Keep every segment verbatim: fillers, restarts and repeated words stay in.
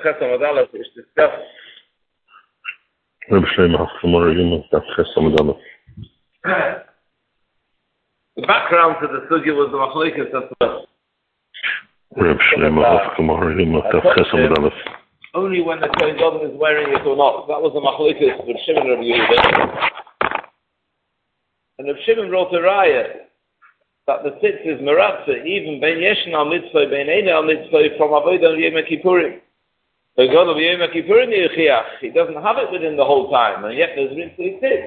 Chesam Adalef is discussed. Reb Shlomo Hafkamar Daf Chesam Adalef. The background to the sugya was the Machlokes as well. Reb Shlomo Hafkamar Daf Chesam Adalef. Only when the Kohen Gadol is wearing it or not. That was the Machlokes with Shimon Rabbi Yehuda. And Reb Shimon wrote a raya that the tzitz is meratze, even ben yeshen al mitzvah, ben eine al mitzvah, from avodah Yom Kippurim. The God of Yom Kippurim Yechiach, he doesn't have it within the whole time, and yet there's ritzvah tzitz.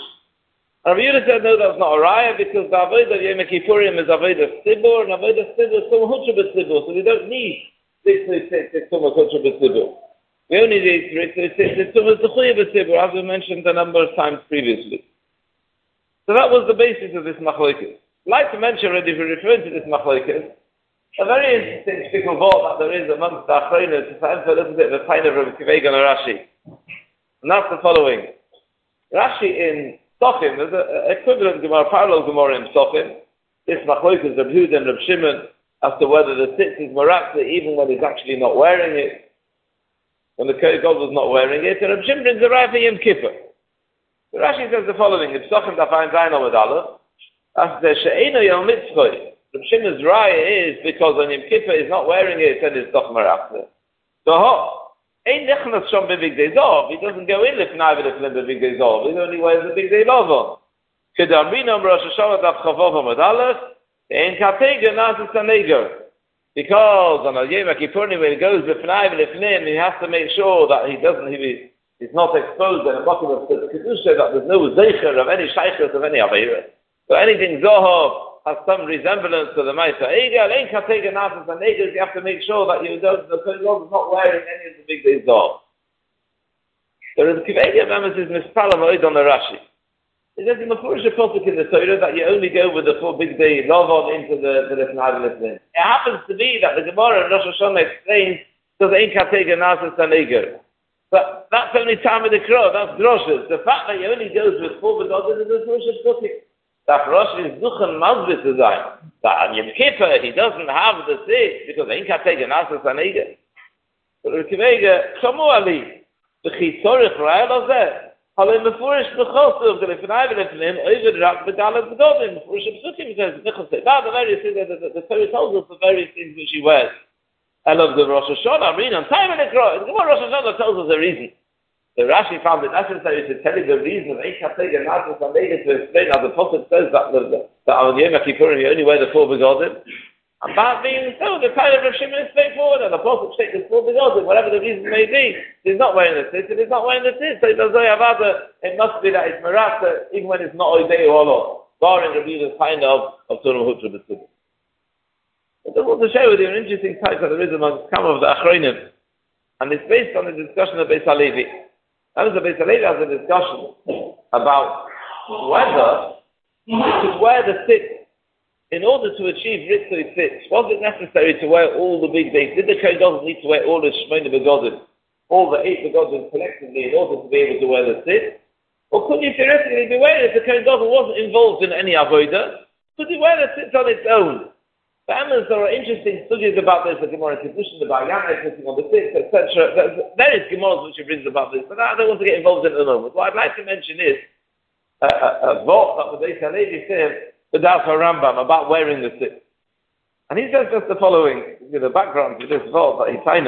And Rabbi Yehuda said, no, that's not a raya, because the avodah Yom Kippurim is avodah tzibur, and avodah tzibur is some hutra b'tzibur, so we don't need ritzvah tzitz, it's some hutra b'tzibur. We only need ritzvah tzitz, it's some hutra b'tzibur, as we mentioned a number of times previously. So that was the basis of this machlokes. I'd like to mention already, if we're referring to this machlokes, a very interesting shtickle thought that there is amongst the achronos, to find a little bit of a kind of Rabbi Akiva Eigen and Rashi. And that's the following. Rashi in Sofim, there's an equivalent Gemara, parallel Gemara in Sofim, this machlokes of Yehuda and Reb Shimon, as to whether the tzitz is meratze even when he's actually not wearing it, when the Kohen Gadol is not wearing it, and Reb Shimon brings a raya for Yom Kippur. The Rashi says the following, in Sofim Dafayin Zayin Amud Aleph, as the She'eino Yom Mitzvah, Reb Shimon's raya is because on Yom Kippur he's not wearing it and it's doch meratze. So ho, ein nechnas shom b'bigdei zov, he doesn't go in lifnai v'lifnim b'bigdei zov, he only wears the bigdei lovon. Kedamrinom Rosh Hashanah Daf Chavov Amud Aleph, ein katega nasis haneger. Because on Yom Kippurim when he goes lifnai v'lifnim, he has to make sure that he doesn't, he is not exposed in a bottom of the kedusha, that there's no zeicher of any shaykhus of any aveira. So anything zohov has some resemblance to the Maisa Egel, ain't Katega Nafis and Egel, you have to make sure that you don't, the Kohen Gadol is not wearing any of the big days zohov. There is a Kivegi of Emes is Mispalam Oid on the Rashi. It says in the Furush Apothek in the Torah that you only go with the four big day Lovon into the Lefnai Lefnin. It happens to be that the Gemara in Rosh Hashanah explains that ain't Katega Nafis and Egel. But that's only time of the crow, that's droshes. The fact that he only goes with four big days is the Furush Apothek. That Rosh is duchen mazbit to sein. That on Yom Kippur he doesn't have the tzitz because he can't take an asas anega. But Reb Akiva Eiger, Shamu Ali, the chitzorich raya lazeh. Halei mefurish b'chosu of the lefnai v'lefnim over rak b'dalet b'dodim. Mefurish b'sukim says b'chosei. Now the various things that the Torah tells us the various things which he wears. I love the Rosh Hashanah. Read on time in the Quran. The Rosh Hashanah tells us the reason. The Rashi found it necessary to tell you the reason of Ein Katega Nazis and made it to explain how the Prophet says that, that, that on Yom Kippurim you only wear the four begodim. And that being so, the kind of Reb Shimon is straightforward, and the Prophet takes the four begodim, whatever the reason may be. He's not wearing the tzitz, and he's not wearing the tzitz. So it does it must be that it's meratze, even when it's not oidei or Allah. Barring Rabbi Yehuda's kind of of Turim Hutra B'Tzibur. I just want to share with you an interesting type that there is among some of the Achronim, and it's based on the discussion of Beis HaLevi. That was the Beis HaLevi has a discussion about whether you could wear the tzitz in order to achieve ritzvah tzitz. Was it necessary to wear all the big days? Did the Kohen Gadol need to wear all the Shemona begodim, all the eight begodim collectively in order to be able to wear the tzitz? Or could you theoretically be wearing it if the Kohen Gadol wasn't involved in any avodah? Could you wear the tzitz on its own? The Amos, there are interesting studies about this, the Gemara Kiddushin, the Bayanet, sitting on the tzitz, et cetera. There's various Gemaras which he brings about this, but I don't want to get involved in it at the moment. What I'd like to mention is a, a, a vote that the Beis HaLevi says, the Daf Rambam, about wearing the tzitz. And he says just the following, with the background to this vote that he signed.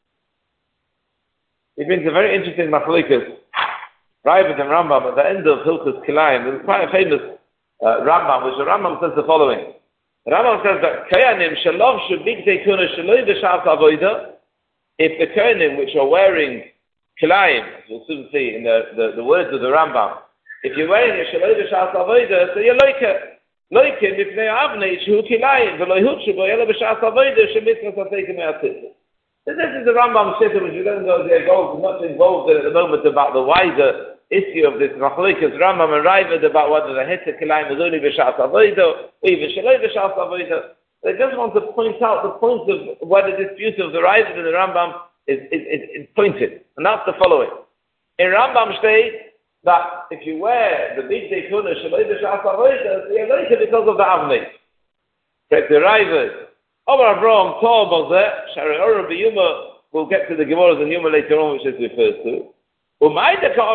He brings a very interesting machlokes, Ravid and Rambam, at the end of Hilchos Kilayim. There's quite a famous uh, Rambam, which the Rambam says the following. The Rambam says that Kohanim shalov shubigdei kuna shaloi b'shas avoda. If the Kohanim which are wearing kilayim, as we'll soon see in the, the, the words of the Rambam, if you're wearing a shaloi b'shas avoda, so you're like it. Like him, if they have shu kilayim, v'loi hutshu bo yela b'shas avoda, shemitzvah sateikim me'atzit. So this is the Rambam shittim, which we don't go there, go much involved in at the moment about the wider issue of this machlokes Rambam and Ravid about whether the heter kilayim was only b'shas avoda or even shaloi b'shas avoda. They just want to point out the point of where the dispute of the Ravid and the Rambam is, is, is, is pointed, and that's the following. In Rambam states that if you wear the big day kuna shaloi b'shas avoda, you're like it because of the avnei. Correct the Ravid. Over Avraham Tov Bozeh Shari Ora B'Yuma we'll get to the Gemara and Yuma later on, which is refers to. Why is he so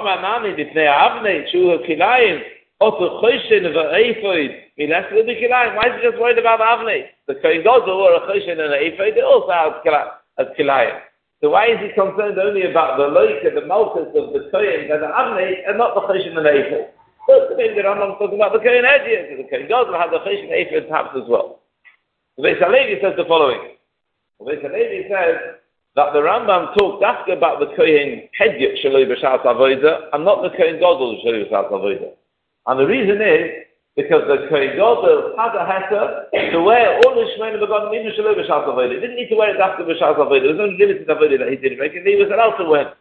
just worried about Avnei? The Kohen Gadol or a Choshen and an Ephod, they also have as Kilayim. So why is he concerned only about the loik and the malchus of the Kohen and the Avnei and not the Choshen and the Ephod? So maybe the Rambam talking about the Kohen Hediyah, because the Kohen Gadol has the Choshen and Ephod perhaps as well. The Beis HaLevi says the following. The Beis HaLevi says that the Rambam talked after about the Kohen Hediyah Shaloi B'Shas Avodah and not the Kohen Gadol Shaloi B'Shas Avodah. And the reason is because the Kohen Gadol had a heter to wear all the Shemona Begodim in Shaloi B'Shas Avodah. He didn't need to wear it after B'Shas Avodah. There was only limited Avodah that he didn't make, and he was allowed to wear.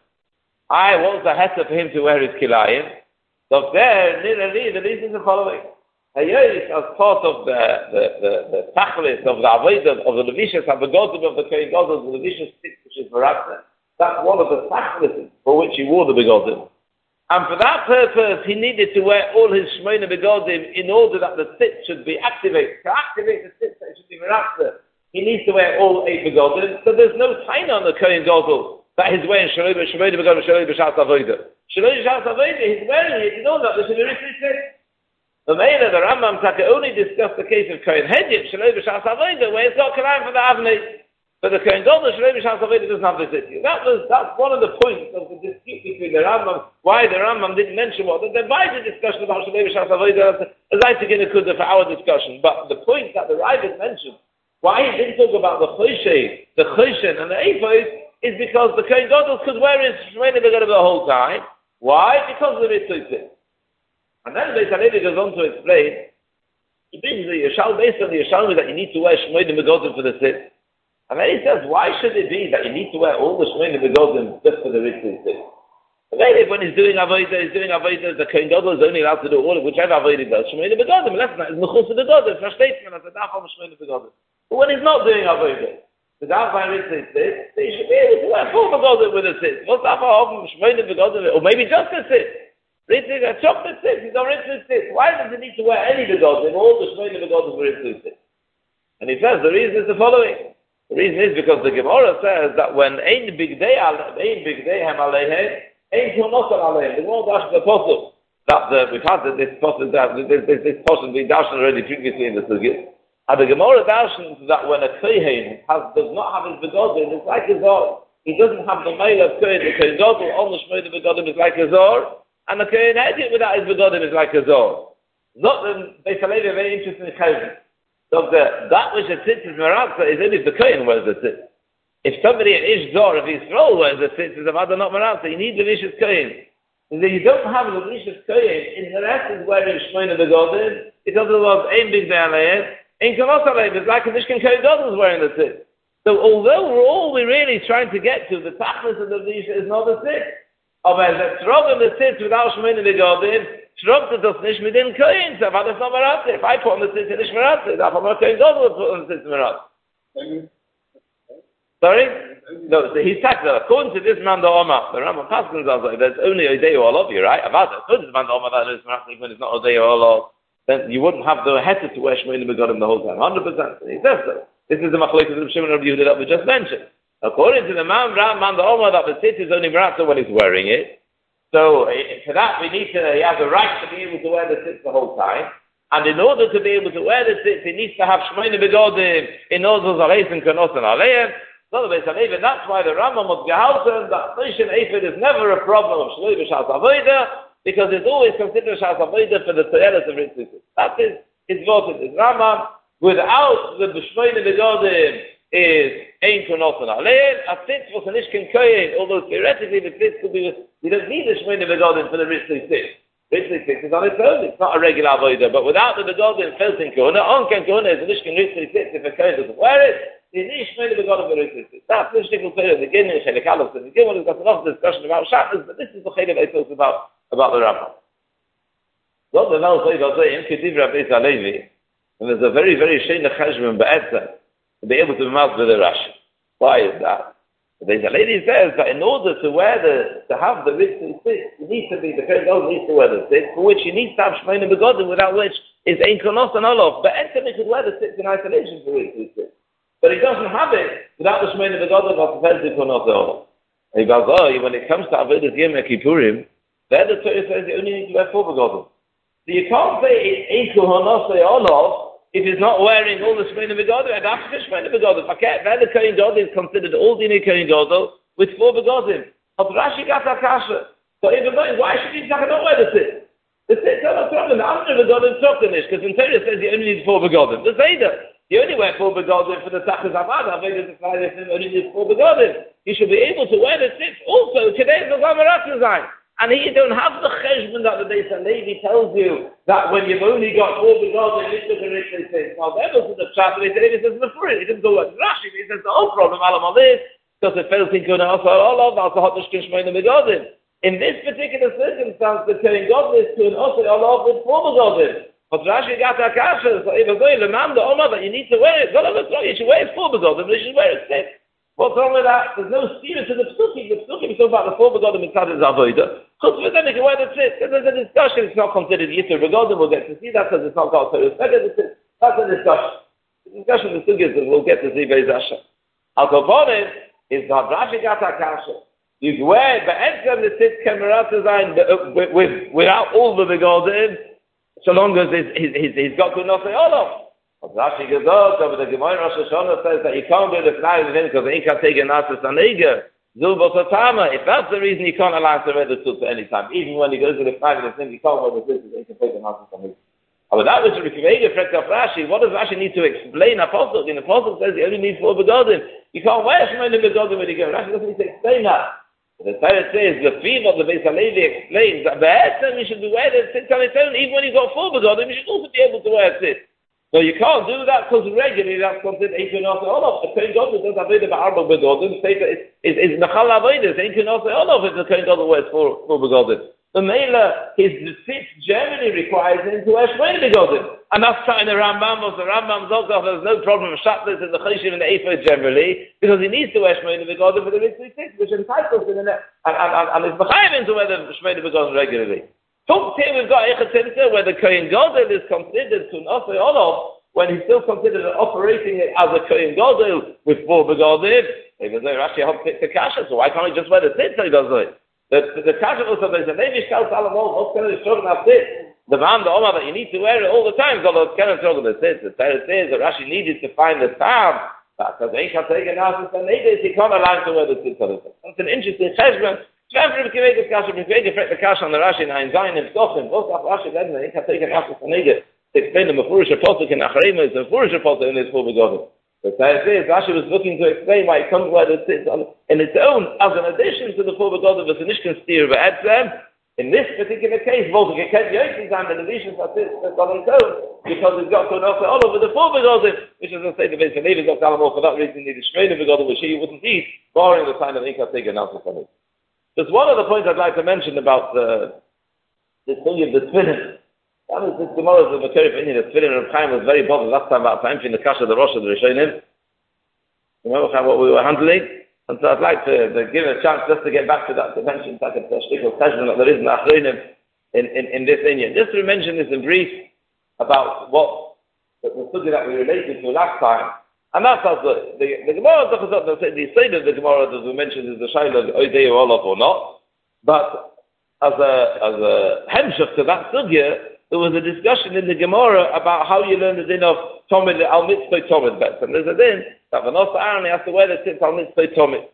I was the heter for him to wear his Kilayim. So there, nearly, the reason is the following. Hayois, as part of the the the, the tachlis of the avodah of the levishas and the begodim of the Kohen Gadol, the levishas stick which is maratza. That's one of the tachlis for which he wore the begodim. And for that purpose, he needed to wear all his shmona begodim in order that the tzitz should be activated. To activate the tzitz, it should be maratza. He needs to wear all eight begodim. So there's no time on the Kohen Gadol that he's wearing shmona begodim, shmona b'shas avodah. Shmona b'shas avodah, he's wearing it in order that there should be tzitz. The Meira, the Rambam Taka only discussed the case of Kohen Hediyah, Shaloi B'Shas Avodah, where it's got Kalayim for the Avnei. But the Kohen Gadol, Shaloi B'Shas Avodah doesn't have this issue. That was, that's one of the points of the dispute between the Rambam, why the Rambam didn't mention what, the divided discussion about Shaloi B'Shas Avodah, as I think in a kudah for our discussion. But the point that the Ravid mentioned, why he didn't talk about the Choshen, the Choshen and the Ephod, is because the Kohen Gadol could wear his Shemona Begodim the whole time. Why? Because of the Mitzvah. And then Beis HaLevi goes on to explain, he brings the Yeshal based on the Yeshalmi that you need to wear Shmoyim Begodim for the Tzitz. And then he says, why should it be that you need to wear all the Shmoyim Begodim just for the Ritzvah Tzitz? And then when he's doing Avodah, he's doing Avodah, the Kohen Gadol is only allowed to do all of whichever Avodah he does, Shmoyim Begodim, unless it's Mechus Begodim, versteht man, that's a Dacham Shmoyim Begodim. But when he's not doing Avodah, the Dacham Ritzvah Tzitz, he should be able to wear full Begodim with the Tzitz. What's Dacham Shmoyim Begodim, or maybe just the Tzitz? Ritzvah, a chocolate tzitz, he's on Ritzvah tzitz. Why does he need to wear any begodim, all the shmona begodim for Ritzvah tzitz? And he says the reason is the following. The reason is because the Gemara says that when ein big day, ein big day hem aleihem, ein kilnosal aleihem. The Gemara dashed the apostle that the, we've had this apostle that this this, this apostle we dashed already previously in the sugya. And the Gemara dashed that when a kohen has does not have his begodim, it's like a zor. He doesn't have the male of kohen. The kohen gadol on the shmona begodim is like a zor. And the Kohen Hediyah without his begodim is like a zor. Not the Beis HaLevi very interesting chayim. So the, that which the tzitz is maratza is only if the Kohen wears the tzitz. If somebody in Ish Zor, if Yisrael wears the tzitz, is a matter not maratza. You need the Levishus Kohen. And if you don't have the Levishus Kohen, in the rest is wearing Shmoyim begodim, because it was ein big day aleihem, ein kanos aleihem. It's like a Mishkan Kohen Gadol is wearing the tzitz. So although we're all we're really trying to get to, the tachlis of the Levishus is not the tzitz. Aber der Trogen the Tzitz without Shmoyim Begodim, Trogen das nicht mit den Kohen, so war das noch Maratze. If I put on the Tzitz, nicht Maratze, darf man Kohen Gadol put on the Tzitz Maratze. Sorry? No, so he's talking about, according to this man, the Omar, the Rambam Paskins also, there's only a day or all of you, right? About that, according to this man, the Omar, that is Maratze, when it's not a day or all of, then you wouldn't have the heter to wear Shmoyim Begodim the whole time, one hundred percent. He says so. This is the Machlokes of Shimon Rabbi Yehuda that we just mentioned. According to the man, man the Omar, that the tzitz is only maratza when he's wearing it. So for that, we need to, he has a right to be able to wear the tzitz the whole time. And in order to be able to wear the tzitz, he needs to have shmoyim begodim in order to zareis and kanos and aleim. So and that's why the Rambam was gehalten that Choshen Ephod is never a problem of Shaloi B'Shas Avodah, because it's always considered Shas Avodah for the Toyeles of Ritzvah. That is his vote. His Rambam, without the shmoyim begodim, is ein kanos and aleim. A tzitz was an ishkin kohen, although theoretically the tzitz could be, you don't need the shmoyim begodim for the Ritzvah tzitz. Ritzvah tzitz is on its own, it's not a regular avodah, but without the begodim felt in kohuna, on ken kohuna is an ishkin Ritzvah tzitz. If a kohen doesn't wear it, the shmoyim begodim for Ritzvah tzitz. That's the shtickle period, the beginning, Shelik Aleph, and the beginning, we've got enough discussion about Shabbos, but this is the chaylev I talked about, about the Rambam. What the Mel says, I'll say, in Kedivra Beis HaLevi, and there's a very, very shayna cheshbon be'etzah, to be able to mount with the Rashi. Why is that? The Beis HaLevi says that in order to wear the, to have the Ritzvah tzitz, you need to be, the Kohen Gadol needs to wear the tzitz, for which you need to have Shmoyim begodim, without which is ein konos and olof. But Etzem could wear the tzitz in isolation for Ritzvah tzitz. but he doesn't have it without the Shemini Begodim of the Festiv or not all. He goes, oh, when it comes to Avodas Yom Kippurim, there the Torah says you only need to wear four Begodim. So you can't say it's Eiku Honosei Olov if he's not wearing all the Shemini Begodim, and after the Shemini Begodim, where the Kohen Gadol is considered all Dini Kohen Gadol with four Begodim. But Rashi got a kasha. So even though, why should he not wear the tzit? The tzit is not a problem. The other Begodim Tzokanish, because in Torah says you only need four Begodim. The Zayda. You only wear four begodim for the Tachas Avad. Avodah decided him only needs four begodim. He should be able to wear the tzitz also. Today is the Zamarat design. And he don't have the cheshbon that the Beis HaLevi tells you that when you've only got four begodim, it's the rich they say. Now, that was the chat, but he says the fruit. He didn't go like Rashi, he says the whole problem, alam al this, because it fails in Kuna Asa Olav, also hot the Shkishmain begodim. In this particular circumstance, the Kohen Gadol is to an Asa Olav with four begodim. But Rashi got a kasha, so if I go in the man, the Omar, that you need to wear it, God, what's wrong? You should wear it four begodim, you should wear it six. What's wrong with that? There's no spirit to the Psukim. The Psukim is talking about the four begodim inside his avodah. Because for them, you can wear the tzitz. There's a discussion, it's not considered Yitzhak begodim, we'll get to see that because it's not called Torah. That's a discussion. The discussion of the Sugis, we'll get to see Beis Hashem. Al-Koponim is that Rashi got a kasha. You can wear it, but Etzem the tzitz kemerat design without all the begodim, so long as he's, he's, he's got good enough to all of. But Rashi goes out, but the Gemara Rosh Hashanah says that you can't do the fly with him because he can't take a Nasus Aniga. Zulbototama. If that's the reason you can't allow him to wear the suit at any time, even when he goes to the fly with him, he can't wear the suit because he can take a Nasus Aniga. But that was the Rikvega effect of Rashi. What does Rashi need to explain? Apostle, the Apostle says you only need four begodim. You can't wear Shemini begodim when you go. Rashi doesn't need to explain that. The Torah says, the theme of the Beis HaLevi explains that Be'etzem you should be wearing it tzitz on its own, even when you've got four begodim, you should also be able to wear tzitz. So you can't do that because regularly that's considered Eichun Asa Olav. The Kohen Gadol does Avodah Ba'arba begodim, say that it's Mechal Avodah, it's Eichun Asa Olav if the Kohen Gadol wears four, four begodim. The Mela, his tzitz generally requires him to wear Shemini begodim. And that's trying the Rambam, was the Rambam Zogach, there's no problem with Shatlis and the Chayshim and the Ephod generally, because he needs to wear Shemini begodim for the Mitzvah tzitz, which entitles him in it, and, and, and, and is B'chayim to wear the Shemini begodim regularly. Talk here, we've got Eichet Tzimtzah, where the Kohen Gadol is considered to Asa Olav, when he's still considered operating it as a Kohen Gadol with four begodim. Even though Rashi has picked the kasha, so why can't he just wear the tzitz? He does it. The the kasha also there's a Levi Shkal Salamol. What's going to be showing up tzitz? The man, the Omar, that you need to wear it all the time. So it's kind of talking the tzitz. The Torah says that Rashi needed to find the time. Because he can't take an answer, and he can't allow him to wear the tzitz. That's an interesting cheshbon. Remember, if you make the kasha, if you make the kasha on the Rashi and Ein Zayin and Stochim, both of Rashi and he can't take an answer from Nigel. Explain the Mefurish Apostle in Achrayim is the Mefurish Apostle in his full begodim. The Torah says Rashi was looking to explain why it comes where it sits on in its own as an addition to the full begodim of the Nishkan Steer of Etzem. In this particular case, both the Gekhet Yoitzim and the additions are on its own because it's got to know all over the full begodim, which is I say the Beis HaLevi got Salomon for that reason needed straight in begodim which he wouldn't eat, barring the time that he can take an answer from it. There's one other point I'd like to mention about the this thing of the Tefillin. That was this Gemara of the Makari opinion. The Tefillin of Chaim was very bothered last time about time in the Kasha, the Rosh of the Rishonim. Remember what we were handling? And so I'd like to, to give a chance just to get back to that, to mention that shtickle session that there is in Achronim in, in, in this Indian. Just to mention this in brief about what the, the study that we related to last time. And that's as the, the, the Gemara, the, the, the side of the Gemara that we mentioned is the Shaila of Oidei Olaf or not. But as a, as a hemshach to that sugya, there was a discussion in the Gemara about how you learn the din of Tomid al Mitzvah Tomid bets. And there's a din that Vanos Aaron has to wear the tzitz al Mitzvah Tomid.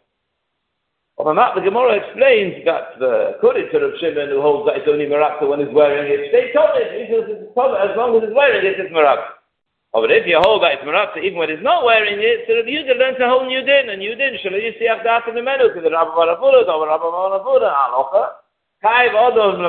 On that, the Gemara explains that the according to Rav Shimon, who holds that it's only Marakah when he's wearing it, stay Tomid, because it's Tomid, as long as he's wearing it, it's Marakah. But if you hold that it's Marakah even when he's not wearing it, so Rav Yehuda learns a whole new din, a new din, Shalom Yisiyach Dat in the menu, to the Rabbi Baravura, to the Rabbi Baravura, Alocha. So there's a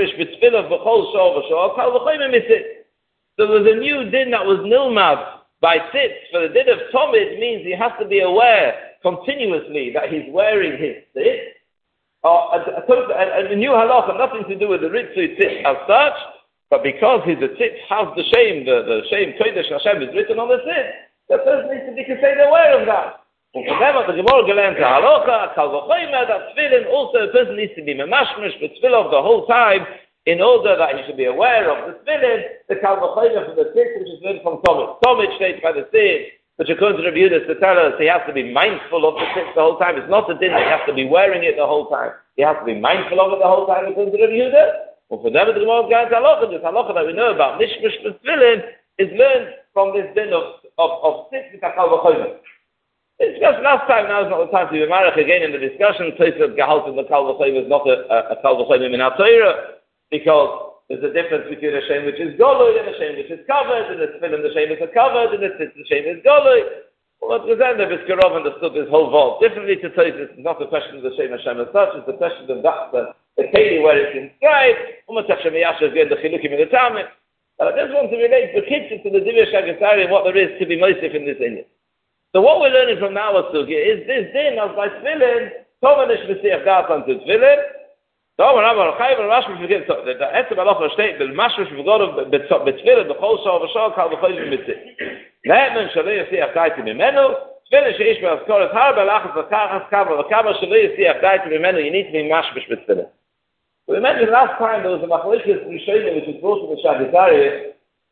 new din that was nilmad by tzitz. For the din of Tomid means he has to be aware continuously that he's wearing his tzitz. Uh, a, a, a new halacha, nothing to do with the Ritzu tzitz as such, but because his tzitz has the shame, the, the shame Kodesh Hashem is written on the tzitz, the person needs to be considered aware of that. And for them, the Gemara gelernt halacha, kal v'chomer, that tefillin also a person needs to be memashmish for tefillah the whole time in order that he should be aware of the tefillin, the kal v'chomer from the tzitz, which is learned from Tomid. Tomid states by the tzitz, But according to Rabbi Yehuda, to tell us he has to be mindful of the tzitz the whole time. It's not a din that he has to be wearing it the whole time. He has to be mindful of it the whole time, according to Rabbi Yehuda. Well, for them, the Gemara is going to halacha. This halacha that we know about, mishmash b'tefillin, is learned from this din of of of tzitz with kal v'chomer. We discussed last time. Now is not the time to be married again in the discussion. Tosfos gehalt in the kal v'chomer is not a, a, a kal v'chomer min haTorah, because there's a difference between a shame which is goloi and a shame which is covered, and the tefillin the shame is covered, and the tzitz the shame is goloi. What was then the Biskarov understood this whole vault differently to tell you this is not a question of the shame Hashem as such, it's the question of that the the keli where it's inscribed. Umat Hashem Yashav again the chilukim in the Talmud. But I just want to relate the kitchen to the Divya Shagasari and what there is to be moisif in this Indian. So what we're learning from now Sugya is this din of by tefillin, Tovanish Messiach Das unto tefillin. So when I'm a chayv and mashmash begins, the etzem halacha state the mashmash begodov betfilin b'chol shal v'shal kal v'cholim mitzit. Ne'emen shalei yasiach daiti mimenu. Tefillin sheish be'azkoret har be'lachas v'kachas kava v'kava shalei yasiach daiti mimenu. You need to be mashmash betfilin. We mentioned last time there was a machlokes rishonim which was brought to the Shabbos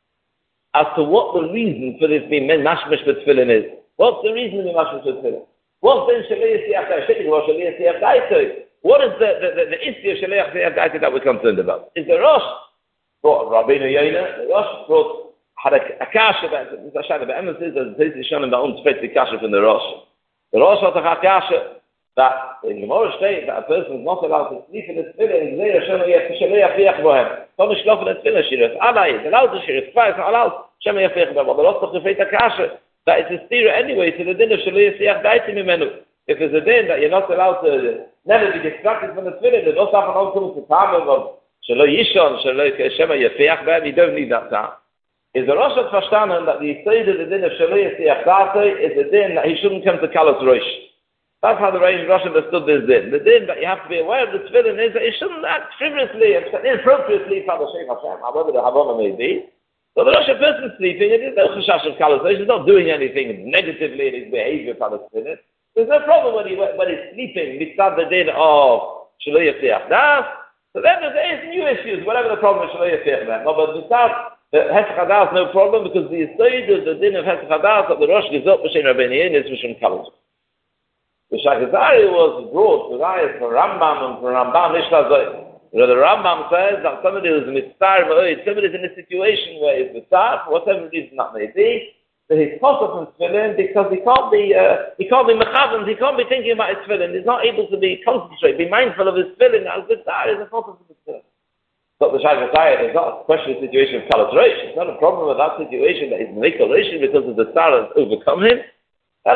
as to what the reason for this being mashmash betfilin is. What's the reason to be mashmash betfilin? What's then shalei yasiach daiti? What shalei yasiach daiti? What is the the the, the issue of Shaleach Zayach that we're concerned about? Is the Rosh brought Rabbeinu Yoina? The Rosh brought had a, a kasha about it. This Hashem, the emphasis is that the Shonim don't fit the kasha from the Rosh. The Rosh had a kasha that in the Gemara state that a person is not allowed to sleep in his tefillin. Zay Hashem Shaleach Zayach bohem. Don't schlafen in tefillin shiras. Allah is allowed to shiras. Twice not allowed. Hashem Zayach bohem. But the Rosh had to fit a kasha that it's a steer anyway to the din of Shaleach Zayach Daiti Mimenu. If there's a din that you're not allowed to never be distracted from the tefillin, there's also an outcome to time of Shelo Yishon, Shelo Shema Yefeach B'em, you don't need that time. Is the Rosh verstanden that the Yisod of the din of Shelo Yefeach Date is the din that he shouldn't come to Kalas Rosh. That's how the Rosh understood this din. The din that you have to be aware of the tefillin is that you shouldn't act frivolously and inappropriately for the Shem Hashem, however the Havana may be. So the Rosh person sleeping, it is no Chashash of Kalas Rosh, he's not doing anything negatively in his behavior for the tefillin. There's no problem when, he, when he's sleeping, mitzad the din of Shelo Yafeach Das. So then there's new issues, whatever the problem is Shelo Yafeach Das. No, but mitzad Hesach Hadas, no problem, because the Yisod of the din of Hesach Hadas that the Rosh Gezot B'Shem Rabbeinu Yoina is Mishum Kalas. The Shagazari was brought to Rayas for Rambam and for Rambam Nishla Zoy. You know, the Rambam says that somebody who's mitzar v'oid, somebody's in a situation where he's mitzar, for whatever reason that may be, that he's possible from tefillin because he can't be uh, he can't be mechavan, he can't be thinking about his tefillin. He's not able to be concentrate, be mindful of his tefillin. As good that is a possible from tefillin. But the Shabbos it's not a question of the situation of Kalas Rosh. It's not a problem with that situation that he's Mikol Rosh because of the tsar has overcome him. The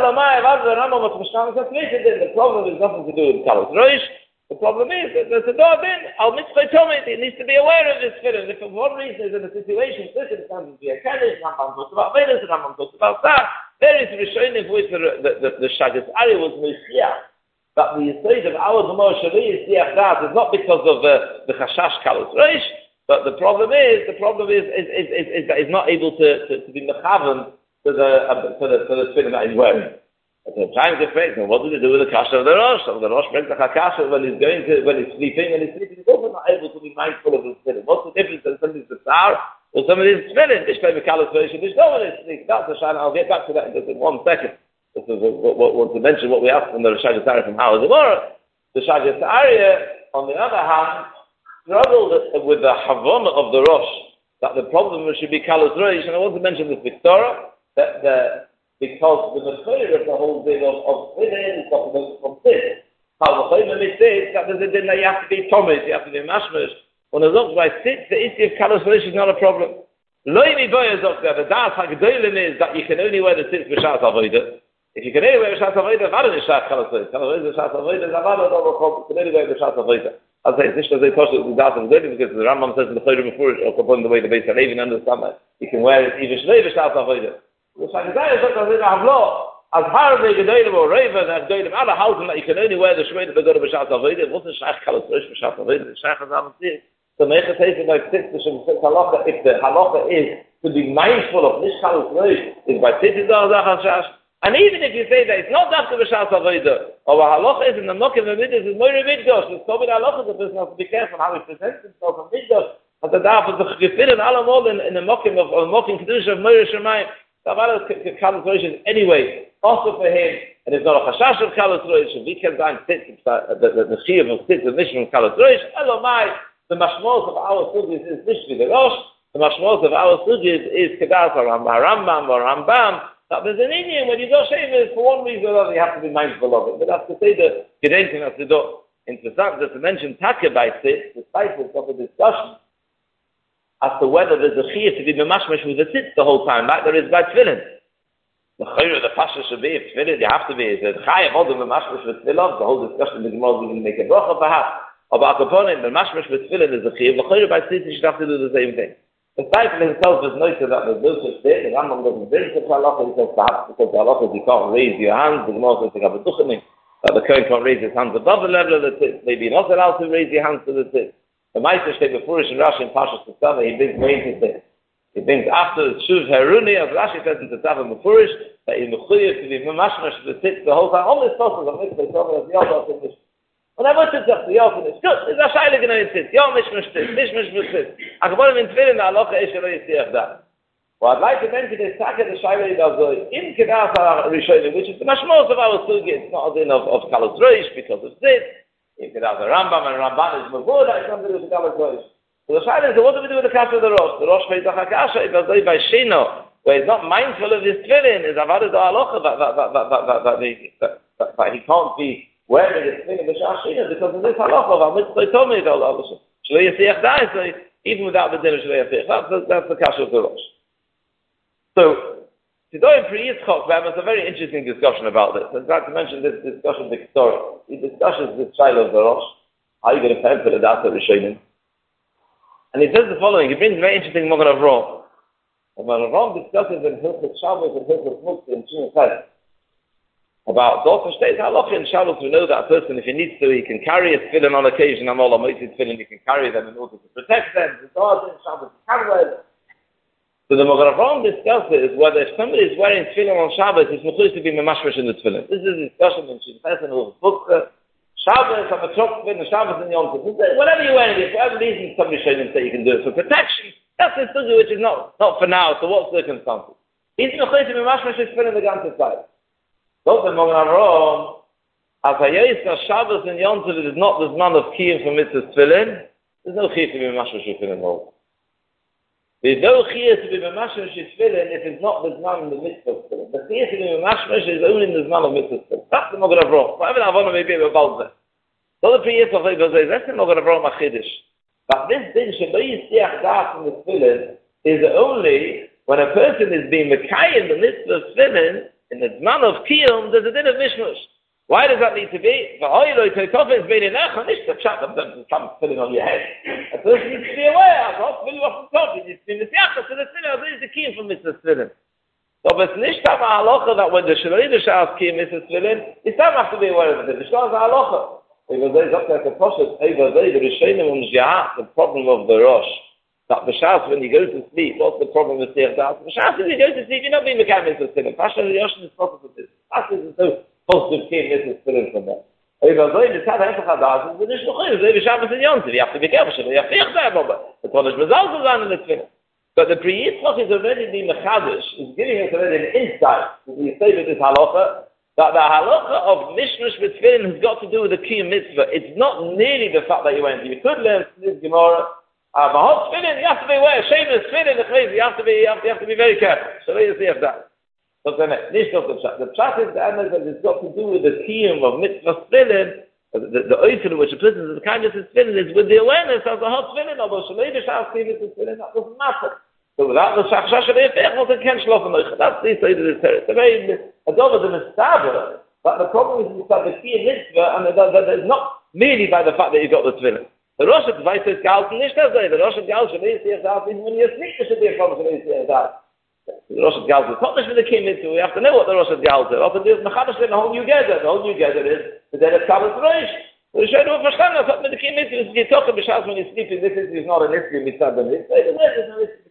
problem is nothing to do with Kalas Rosh. The problem is that there's a door in Al Mitzvah Tomit. He needs to be aware of his tefillin. If for one reason he's in a situation, circumstances, be a Kaddish, Rambam talks about Vedas, Rambam talks about that. There is Rishonim for which the the the, the Shagas Ari was Messiah. That the Yisod of our Gemara Shali Yisiyach Das is not because of uh, the Chashash Kalas Rosh, but the problem is the problem is is is, is, is that he's not able to to, to be mechavan to the uh, for the for the tefillin that he's wearing. At the time of the faith, what did he do with the kasha of the Rosh? So the Rosh brings the kasha when he's going to, when he's sleeping, and he's sleeping, he's also not able to be mindful of his tefillin. What's the difference between somebody's tsar or somebody's tefillin? This play Mikalas version, this no one is sleeping. That's the shana. I'll get back to that in just in one second. This is what, what, what to mention what we asked from the Shagas Ari from Howard Gemara. The Shagas Ari, on the other hand, struggled with the Havana of the Rosh, that the problem should be Kalas Rosh, and I want to mention this Victoria, that the because the material of the whole thing of of tefillin is from from this. How the Chayim says that there's a din that you have to be Thomas, you have to be mashmash. When it looks like sit, the issue of Kalas Rosh is not a problem. Loimi boyas of the das hagdolim is that you can only wear the tzitz b'shas avodah. If you can only wear b'shas avodah, what is b'shas Kalas Rosh? Kalas Rosh b'shas avodah is avada over. You can only wear b'shas avodah. I'll say it's not as they the das hagdolim because the Rambam says in the Chayim before or upon the way the Beis Halevi understand that you can wear it even shnei b'shas avodah. The Shagadai is that they have law as hard as Gedolim or Raven and Gedolim other houses that you can only wear the Shmeid of the God of B'Shat Avodah. It wasn't Shaykh Kalas Rosh B'Shat Avodah. The Shaykh has haven't seen. So make it take like six to halacha. If the halacha is to be mindful of this Kalas Rosh is by sitting down Zachashash. And even if you say that it's not after B'Shat Avodah, or halacha is in the Mokim of Midas is Moira Mikdash. It's Tobin halacha. The person has to be careful how he presents himself in Mikdash. But the daf is the Gefil and Alamol in the Mokim of Mokim Kedusha of Moira Shemayim. The Havana Kalas Rosh is anyway also for him, and it's not a Chashash of Kalas Rosh, and we can find the Chiyuv of Tzitz and Mission of Kalas Rosh. Elomai, the Mashmos of our Sugis is Mishvi the Rosh, the Mashmos of our Sugis is Kedas or Rambam or Rambam. Now there's an Indian, when you go Shevis, for one reason or another, you have to be mindful of it. But that's to say the Gedenken of the Do. Interessant, just to mention Taka by Tzitz, despite this of a discussion as to whether there's a Chiyuv to be Memashmesh with the Tzitz the whole time, like there is by Tefillin. The Chayr, the Pasha should be, if Tefillin, you have to be, the Chayav, all the Memashmesh with Tefillin, the whole discussion, the Gemara is going to make a bracha perhaps. Or Akaponim, Memashmesh with Tefillin is a Chiyuv, the Chayr by Tzitz, you should have to do the same thing. The Seifel himself is noted that there's no such thing, the Rambam doesn't bring such halacha, he says perhaps because the halacha you can't raise your hands, the Gemara says you have a duchening, that the Kohen can't raise his hands above the level of the Tzitz, maybe you're not allowed to raise your hands to the Tzitz. The Meister steht before in Rashi in Pashas Tetzaveh, he brings main things. He brings after the Shuv Haruni, as Rashi says in Tetzaveh Mefurish, that he mechuyev to be Memashmesh the Tzitz the whole time, all this process of Mitzvah, of the Yod of the Und er wird jetzt auf die Jochen, ist gut, ist ein Scheilig in der Tzitz, ja, nicht mehr Tzitz, nicht mehr Tzitz. Aber ich wollte mir empfehlen, der Aloche ist, er ist hier da. Und er leitet Menschen, die Sache der Scheilig, also in Kedas HaRishonim, which is the Mashmos of our Sugi, it's not in of, of Kalas Rosh, because of Tzitz, in Kedas HaRambam, and Ramban is Mavura, it's something with the Kalas Rosh. So the Scheilig is, what do we do with the Kasha of the Rosh? The Rosh pays the Hakasha, it was by Shino, where he's not mindful of his Tefillin, is Avad the Aloche, but he can't be wearing this thing in the Shashina because of this halacha of Mitzvah Tomei Gal Avos. Shlei Yasiach Dai, so even without the dinner Shlei Yasiach, that's, that's the kasha of the Rosh. So, today in Pri Yitzchok, we have a very interesting discussion about this. I'd like to mention this discussion big story. He discusses this child of the Rosh, how are you going to pay for the Data Rishonim? And he says the following, he brings a very interesting Mogan of Rom. And when Rom discusses in Hilchot Shabbos and Hilchot Muktzah in Shina Tzad, about Dota State Halacha in Shabbos, we know that a person, if he needs to, he can carry his tefillin on occasion, and all the mighty tefillin, he can carry them in order to protect them. The Dota in Shabbos, he can wear them. So the Mogan of Rom discusses whether if somebody is wearing tefillin on Shabbos, it's supposed to be memashmesh in the tefillin. This is a discussion in Shin Pesach, in Bukha, Shabbos, I'm a truck tefillin, Shabbos and Yom Tov. Whatever you're wearing, for whatever reason, somebody showed him say you can do it for protection. That's the study which is not, not for now, so what circumstances? He's supposed to be memashmesh in the tefillin the ganze Zeit. So the Mogan of Rom, as Hayis Shabbos and Yom Tov is not the man of Kiyum for Mitzvah Tefillin, there's no Chiyuv to be memashmesh in the Tefillin. There's no Chiyuv to be memashmesh in Tefillin if it's not the man of the Mitzvah Tefillin. The Chiyuv to be memashmesh is only in the man of Mitzvah Tefillin. That's the Mogan of Rom. Whatever the Avon may be about that. So the Pri Yitzchok says, that's the Mogan of Rom Achidish. But this thing, Shelo Yisiach Das in the Tefillin, is only when a person is being Mekayim the Mitzvah Tefillin. In the man of Kiyum, there's a din of Mishmush. Why does that need to be? For Oiloi Teitofin is being in Echon, it's the chat of them filling on your head. A person needs to be aware, I can't fill you off the top, it needs to be Messiachah, so the Tefillin, there is the Kiyum from Mitzvah Tefillin. So if it's nicht have a halacha that when the Shalai B'Shas Kiyum Mitzvah Tefillin, you still have to be aware of it. It's not a halacha. Because there's up there, the process, over there, the Rishonim um Jihad, the problem of the Rosh. That B'Shas, when you go to sleep, what's the problem with Siyach Das? B'Shas, when you go to sleep, you're not being mechanic to sleep. Pasha Yoshin is process of this. That is so positive key in this spirit from there. Over there, the Tzad Hefach HaDas, the Nish Luchim, the B'Shabbos and Yom Tov, you have to be careful, you have to be careful, the Kodesh Mazal to run in the Tefillin. But the Pri Yitzchok is already being Mechadish, is giving us already an insight, as we say with this halacha, that the halacha of Mishmush with Tefillin has got to do with the key mitzvah. It's not merely the fact that you went, you could learn this Gemara, Uh, but hot tefillin, you have to be aware. Shameless tefillin, you have to be, you have to, you have to be very careful. So let you see if that. But then, this is the pshat. The pshat is the emes that it's got to do with the kiyum of mitzvah tefillin, the the oifen which a person is the kindness of tefillin is with the awareness of the hot tefillin. Although shalei b'shas tefillin, that doesn't matter. So without the shachshash of the effect, what it can shlof and that's the side of the terror. It's a very a dog of the mistaber. But the problem is that the kiyum mitzvah, and that is not merely by the fact that you got the tefillin. The Rosh Hashanah is gehalten nicht das sei. The Rosh Hashanah is hier gesagt, when you sneak to the from the here that. The Rosh Hashanah is not just with the king into. We have to know what the Rosh Hashanah is. What it is, Mechadish in the whole new gather. The whole new gather is the day of Kabbos Rosh. The Rosh Hashanah verstanden, was hat mit the king into. You talk about B'Shas when you sleep. This is not an issue mitzvah. The no issue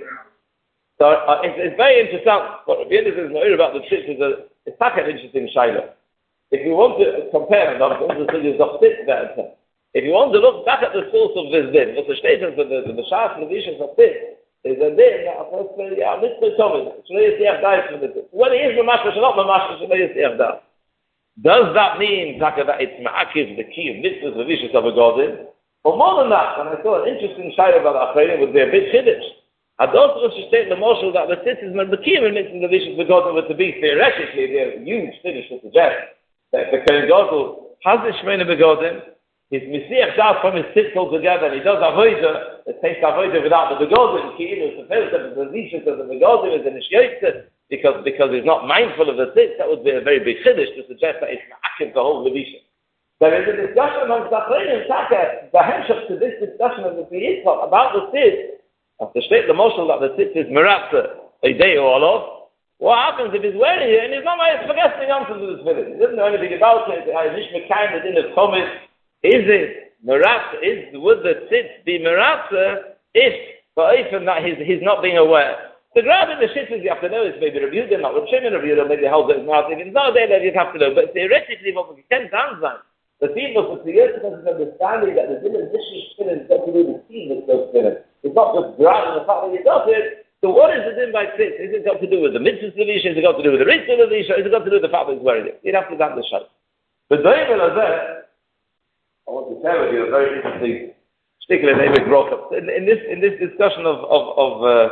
So uh, it's, it's very interesting. What Rabbi Yehuda says more about the tzitz is a it's not an interesting shayla. If you want to compare, and I'm going to say there's a tzitz there. If you want to look back at the source of this din, what the statement of the the Shas Levish of this, is a din that a person, yeah, mitzvah Thomas, Shalei Yisiyach Dai from the whether he is Mamashmash or not Mamashmash, Shalei Yisiyach Dai. Does that mean that it's Ma'akiv, the key of mitzvahs, the vicious of a Godin? Or more than that, and I saw an interesting shayla about the Achreinim would be a bit chiddish. I don't want to state the moshel that the tzitzis and the kiyum in mitzvahs, the vicious of a Godin were to be theoretically, they're huge chiddish to suggest that the Kohen Gadol has the Shemina Begodim, he's Messiah down from his tzitz altogether, and he does avodah, it takes avodah without the Begodim, kiyum is the first of the vicious of the Begodim is initiated, because because he's not mindful of the tzitz. That would be a very big chiddush to suggest that it's ma'akiv the whole levisha. There is a discussion amongst the Achreinim, the hemshach to this discussion of the Yitzchak about the tzitz, after state the moshel that the tzitz is meratza a day or all. What happens if he's wearing it and he's not he's forgetting answers to this village? He doesn't know anything about it. He's nicht mekayim in the Thomas. Is it meratza? Is would the tzitz be meratza if for even that he's he's not being aware? The grab in the shittas you have to know is maybe reviewed not with Shimon reviewed or maybe held it not. If it's not there, then you have to know. But theoretically, what we can answer, the theme of the theoretical understanding that the dinner dishes spinning is got to do with the theme that's so spinning. It's not just grabbing the fact that you got it. So what is the din by tzitz? Is it got to do with the mitzvah levisha? Is it got to do with the ritzvah levisha? Is it got to do with the fact that he's wearing it? You'd have to have the shot. But David Azeh, I want to share with you a very interesting particular David brought up in, in this in this discussion of of of. Uh,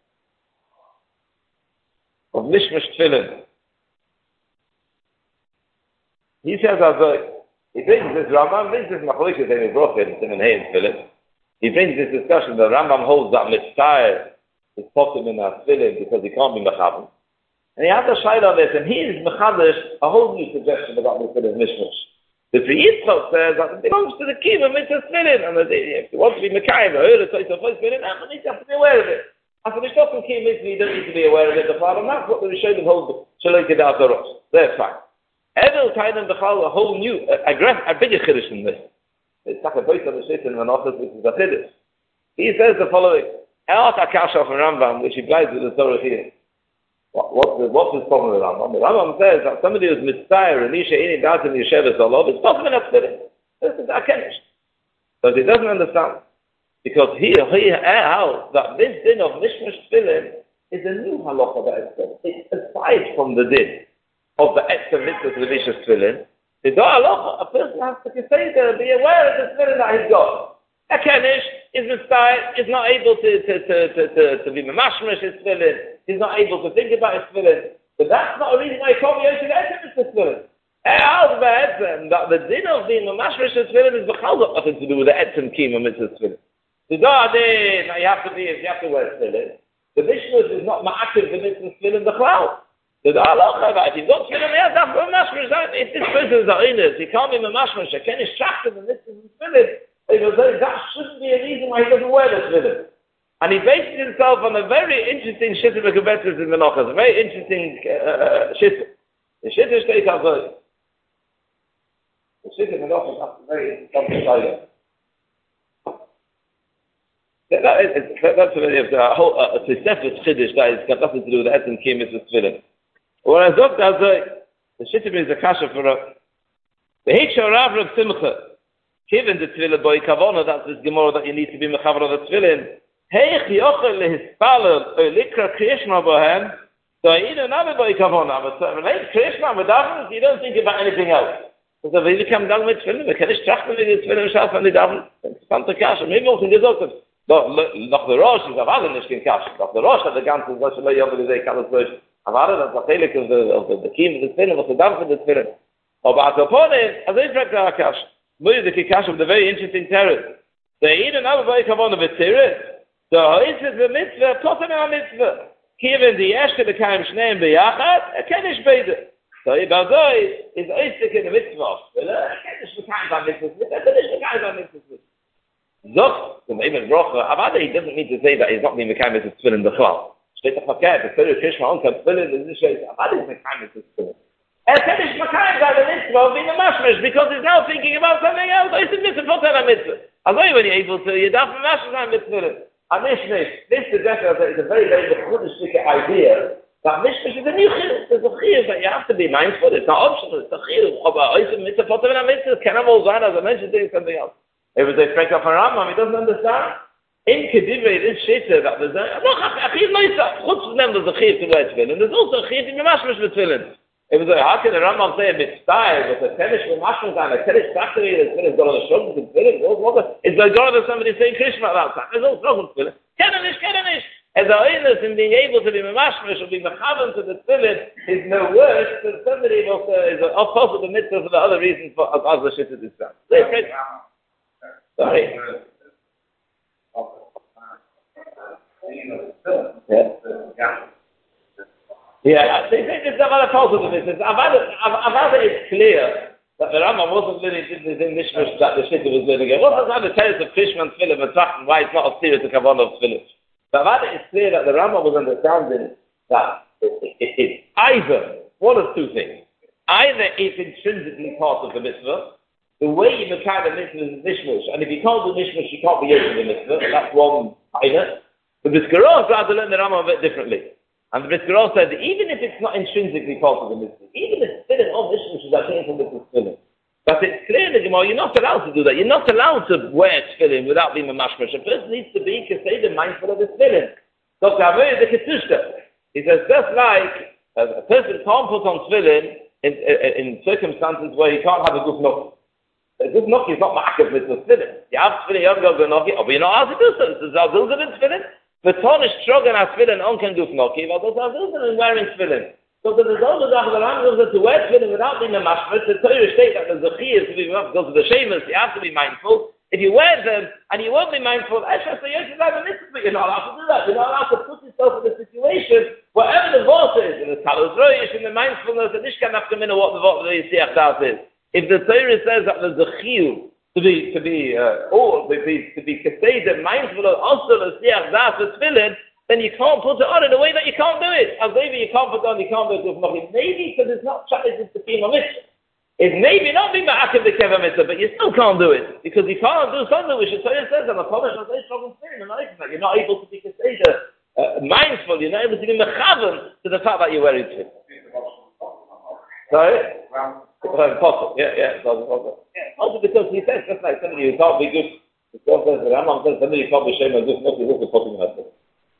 of Mishmash Tefillin. He says, as a, he brings this, Rambam brings this Machlokes in his Brochim, in Hein Tefillin. He brings this discussion that Rambam holds that Mitzvah is potem in a Tefillin because he can't be Mechavim. And he has a shayla of this, and he is Mechadish, a whole new suggestion about the Tefillin Mishmash. The Pri Yitzchak says that it belongs to the key of Mitzvah Tefillin, and if you want to be Mekayim, or Eretz Yisrael Tefillin, you have to be aware of it. After the Shlokim Kiyum Mitzvah, you don't need to be aware of it, the Father, and that's what the Rishonim hold Shalei Kedat Aros. That's fine. Evel Kainam Bechal, a whole new, a, a, a bigger Chiddush in this. It's like a base of the Shit in Menachos, which is a Chiddush. He says the following, Elat Akasha from Rambam, which he applies to the Torah here. What, what's, the, what's his problem with Rambam? The Rambam says that somebody who's Mitzvah, Renisha, Ini, Datim, Yesheves, Allah, it's possible enough to it. This is Akenish. But he doesn't understand. Because here, here, how that this din of Mishmash Tefillin is a new halacha that is said. It's aside from the din of the extra mitzvah Levishas Tefillin. The halacha, a person has to say to be aware of the Tefillin that he's got. A Kenish is mistake, is not able to to to to, to, to be memashmash his Tefillin. He's not able to think about his Tefillin. But that's not a reason why he can't be able to get mitzvah Tefillin. How the etzem that the din of being memashmash his Tefillin is b'chal got nothing to do with the etzem kiyum of mitzvah Tefillin. The Da'adeh, now you have to be, you have to wear tefillin. The Mishnah is not ma'akiv the mitzvah tefillin b'chlal. The Da'alocha, if you've got tefillin, yeah, that's what mashmash. If this person is a inus, he can't be a mashmash, he can't extract the mitzvah tefillin. That shouldn't be a reason why he doesn't wear the tefillin. And he based himself on a very interesting shit of the Kebetzes in Menachos, a very interesting uh, shit. The shit is take out the shit in Menachos, that's a very interesting. That, that, that, that's a, a whole a Tosefes Chiddush that has got nothing to do with the Etzem Kiyum Mitzvah Tefillin. When I looked at the the Shittim is a kasha for a the Hitcher Rav Rav Simcha given the Tefillin by Kavona, that's this Gemara that you need to be Mechaver of the Tefillin. Heich yochel lehispalel or likra Krishna bohem so you don't have it by Kavona, but when it's Krishna with Davon, you don't think about anything else. Because if you come down with Tefillin, we can just trachten with the Tefillin himself and the Davon. It's a kasha. Maybe we can get out of it. Noch der Rosh ist aber nicht kein Kasch. Noch der Rosh hat der ganze, was soll ich aber gesagt, alles durch. Aber das ist eigentlich auf der auf der Kiem des Tefillin, was der Dampf in der Tefillin. Aber als er vorne, also ich frage der Kasch. Muss ich die Kasch of the very interesting terror. Der Ihnen aber bei Kavona mit Terror. Da ist es der Mitzvah, Totem in der Mitzvah. Kiewen die erste, der kein Schneem bejachat, erkenne ich beide. So ich bei so ist Eistik in der Mitzvah. Erkenne ich bekannt an Mitzvah. Erkenne ich bekannt an Mitzvah. Zoch, zum Eben Broche, aber he doesn't mean to say that he's not being Mekayim to Tefillin B'chlal. Steht doch verkehrt, der Torah Krishma und kann Tefillin, das ist nicht, aber he's Mekayim to Tefillin. Er kann nicht Mekayim sein, der Mitzvah, being a mashmash, because he's now thinking about something else. He's a mitzvah, not a mitzvah. Also when you're able to, you darf a mashmash sein mit Tefillin. And this, this suggests that it's a very, very Mechudishike idea that mishmash is a new chiyuv. There's a chiyuv that you have to be mindful. It's not optional, it's a chiyuv. Aber he's a mitzvah, not a mitzvah. Can I all sein, as I mentioned, doing something else. If it's a freak of a Rambam, he doesn't understand. In Kedivrei, this shita that there's a, look, Achiv Noisa, Chutz from them there's a Chiv to wear tefillin, there's also a Chiv in Mashmash with tefillin. It was like, how can the Rambam say a mitzvah, with a Teresh with Mashmash and a Teresh factory that's going to go on the shoulders and tefillin? It's like God or somebody saying Krishma at that time. There's no struggle with tefillin. Kedanish, Kedanish. As our illness in being able to be Mashmash or be Mechavan to the tefillin is no worse than somebody else is opposed to the mitzvah for the other reasons for as the shita this time. Sorry. Yeah. Yeah, they say this is about a part of the business. Avada is clear that the Rambam wasn't really in Nishmash that the Shitta was living in. What does that tell us of Fishman, Tfilim, and Trachten, why it's not a serious Kavanah of Tfilim? But Avada is clear that the Rambam was understanding that it is either one of two things. Either it's intrinsically part of the mitzvah, the way you make the mitzvah is Nishmash, and if you can't do Nishmash, you can't be using the mitzvah. That's one either. The Biskarah tried to learn the Rambam a bit differently. And the Biskarah said that even if it's not intrinsically part of the mitzvah, even if it's still all Nishmash that came from the tefillin, but it's clear in the Gemara, you're not allowed to do that. You're not allowed to wear tefillin without being a mashmash. A person needs to be kaseidah, mindful of his tefillin. Doctor Avei the Ketushka. He says just like a person can't put on tefillin in, in, in circumstances where he can't have a good knock. A good knock is not ma'akav mitzvah tefillin. You have tefillin, you haven't got a good knock, but you're not allowed to do so. This is Azilzah in tefillin. The Tonish Trogan has tefillin on can do knocky, but there's Azilzah in wearing tefillin. So the result of that, the Rambam says to wear tefillin without being a mashmash, the Torah state that there's a chiyuv to be because of the shemus, you have to be mindful. If you wear them and you won't be mindful, Eshes Yoshis have a mitzvah, but you're not allowed to do that. You're not allowed to put yourself in a situation wherever the vote is, in the Talos Roish, in the mindfulness, and Ishkan Afkamina, what the vote of the Yisiach Das is. If the Torah says that there's a chiyuv to be, to be, uh, or to be, to be kaseidah, mindful of also the Yisiach Das with tefillin, then you can't put it on in a way that you can't do it. As maybe you can't put it on, you can't do it with nothing. Maybe because it's not challenging to be a mitzvah. It may be not be ma'akiv the keva mitzvah, but you still can't do it. Because you can't do something which the Torah says, and the Polish will say, you're not able to be considered uh, mindful, you're not able to be mechavan to the fact that you're wearing it. Sorry? Possible. Yeah, yeah, possible. Yeah, also because he says, just like somebody who can't be good, the Torah says, the Rambam says, somebody who can't be shame and good, not be good to put him in that.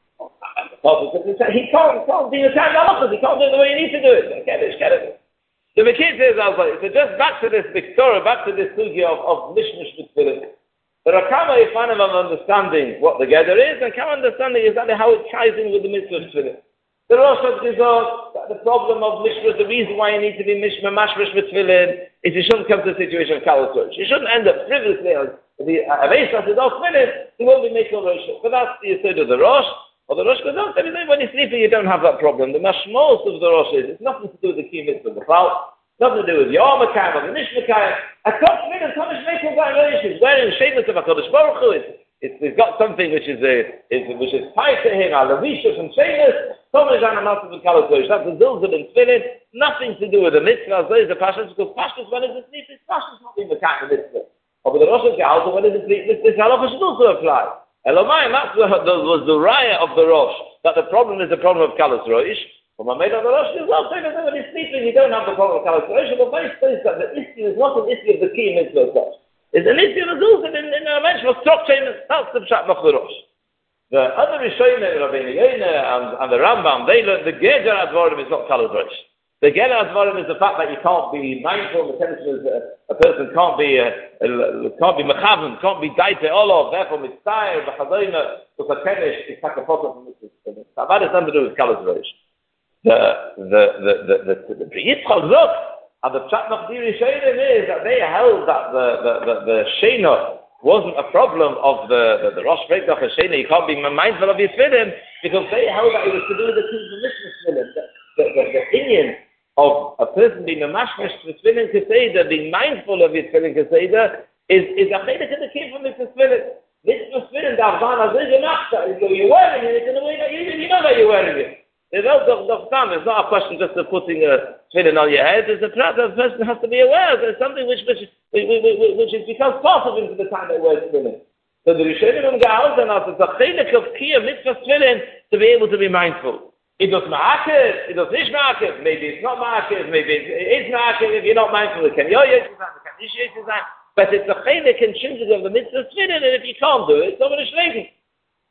He can't, can't do the time halachas. He can't do it the way you need to do it. Get it, get it. The Mekid says, I was like, so just back to this Victoria, back to this sugya of, of mishmish mitzvah. There are kama ifanim of understanding what the gather is, and kama understanding exactly how it ties in with the mitzvah mitzvah. There are also that the problem of mishmish, the reason why you need to be mishmish mashmish mitzvah is you shouldn't come to a situation of kalasur. You shouldn't end up frivolously as the Avesas is off minute. He won't be making a rosh. But that's the aside of the rosh. Or the Rosh goes, no, when you're sleeping, you don't have that problem. The mashmos of the Rosh is, it's nothing to do with the key mitzvah of the Chal, nothing to do with Yom HaKayim or the Nish HaKayim. A Kodesh Min and Kodesh Mekel Gayim is wearing Shemus of a Kodesh Baruch Hu. It's, it's, it's got something which is a, is, which is tied to him, a Levishus and Shemus, Kodesh Anamatas and Kalas Kodesh. That's the Zilzal and Tfilin, nothing to do with the mitzvah. There is a Pashas, because Pashas, when it's asleep, it's Pashas not being the kind of mitzvah. Or with the Rosh HaKayim, when it's asleep, this halacha should also apply. Elomayim, that was the raya of the Rosh, that the problem is the problem of Kalas Roish. But my mate on the Rosh is, well, when he's sleeping, you don't have the problem of Kalas Roish. But my says that the issue is not an issue of the key mitzvah such. It's an issue of the Zulzin in, in a mention of structure, that's the Pshat of the Rosh. The other Rishonim, Rabbeinu Yonah and, and the Rambam, they learn the Gezer Advarim is not Kalas Roish. The Gezer Advarim is the fact that you can't be mindful, the tension is a, a person can't be uh, can't be mechavan, can't be daite olov, therefore mitzayir, b'chadoyna, u'katenish, is takapota from this. That has nothing to do with Kalas Roish. The the the the the the Yitzchak Zok and the Pshat Nachdiri Sheinim is that they held that the the the, the Sheina wasn't a problem of the the, the Rosh Breakdown of Sheina. You can't be mindful of your tefillin because they held that it was to do with the two tefillin. The the the, the Indian of a person being a mashmash to tefillin kaseidah, being mindful of his tefillin kaseidah, is is a chedek in the key from his tefillin. This tefillin davban azay gemachta is you're wearing it in a way that you you know that you're wearing it. There's no it's not a question just of putting a tefillin on your head. It's a the person has to be aware there's something which which which, which is becomes part of him to the time they wear tefillin. So the Rishonim and Gehalten us it's a chedek of kiyah mitzvah tefillin to be able to be mindful. It does ma'akev, it does nicht ma'akev, maybe it's not ma'akev, maybe it is ma'akev if you're not mindful. It can yoyet design, it can ish design, but it's a chedek intrinsic of the mitzvah tefillin, and if you can't do it, it's over the shleim.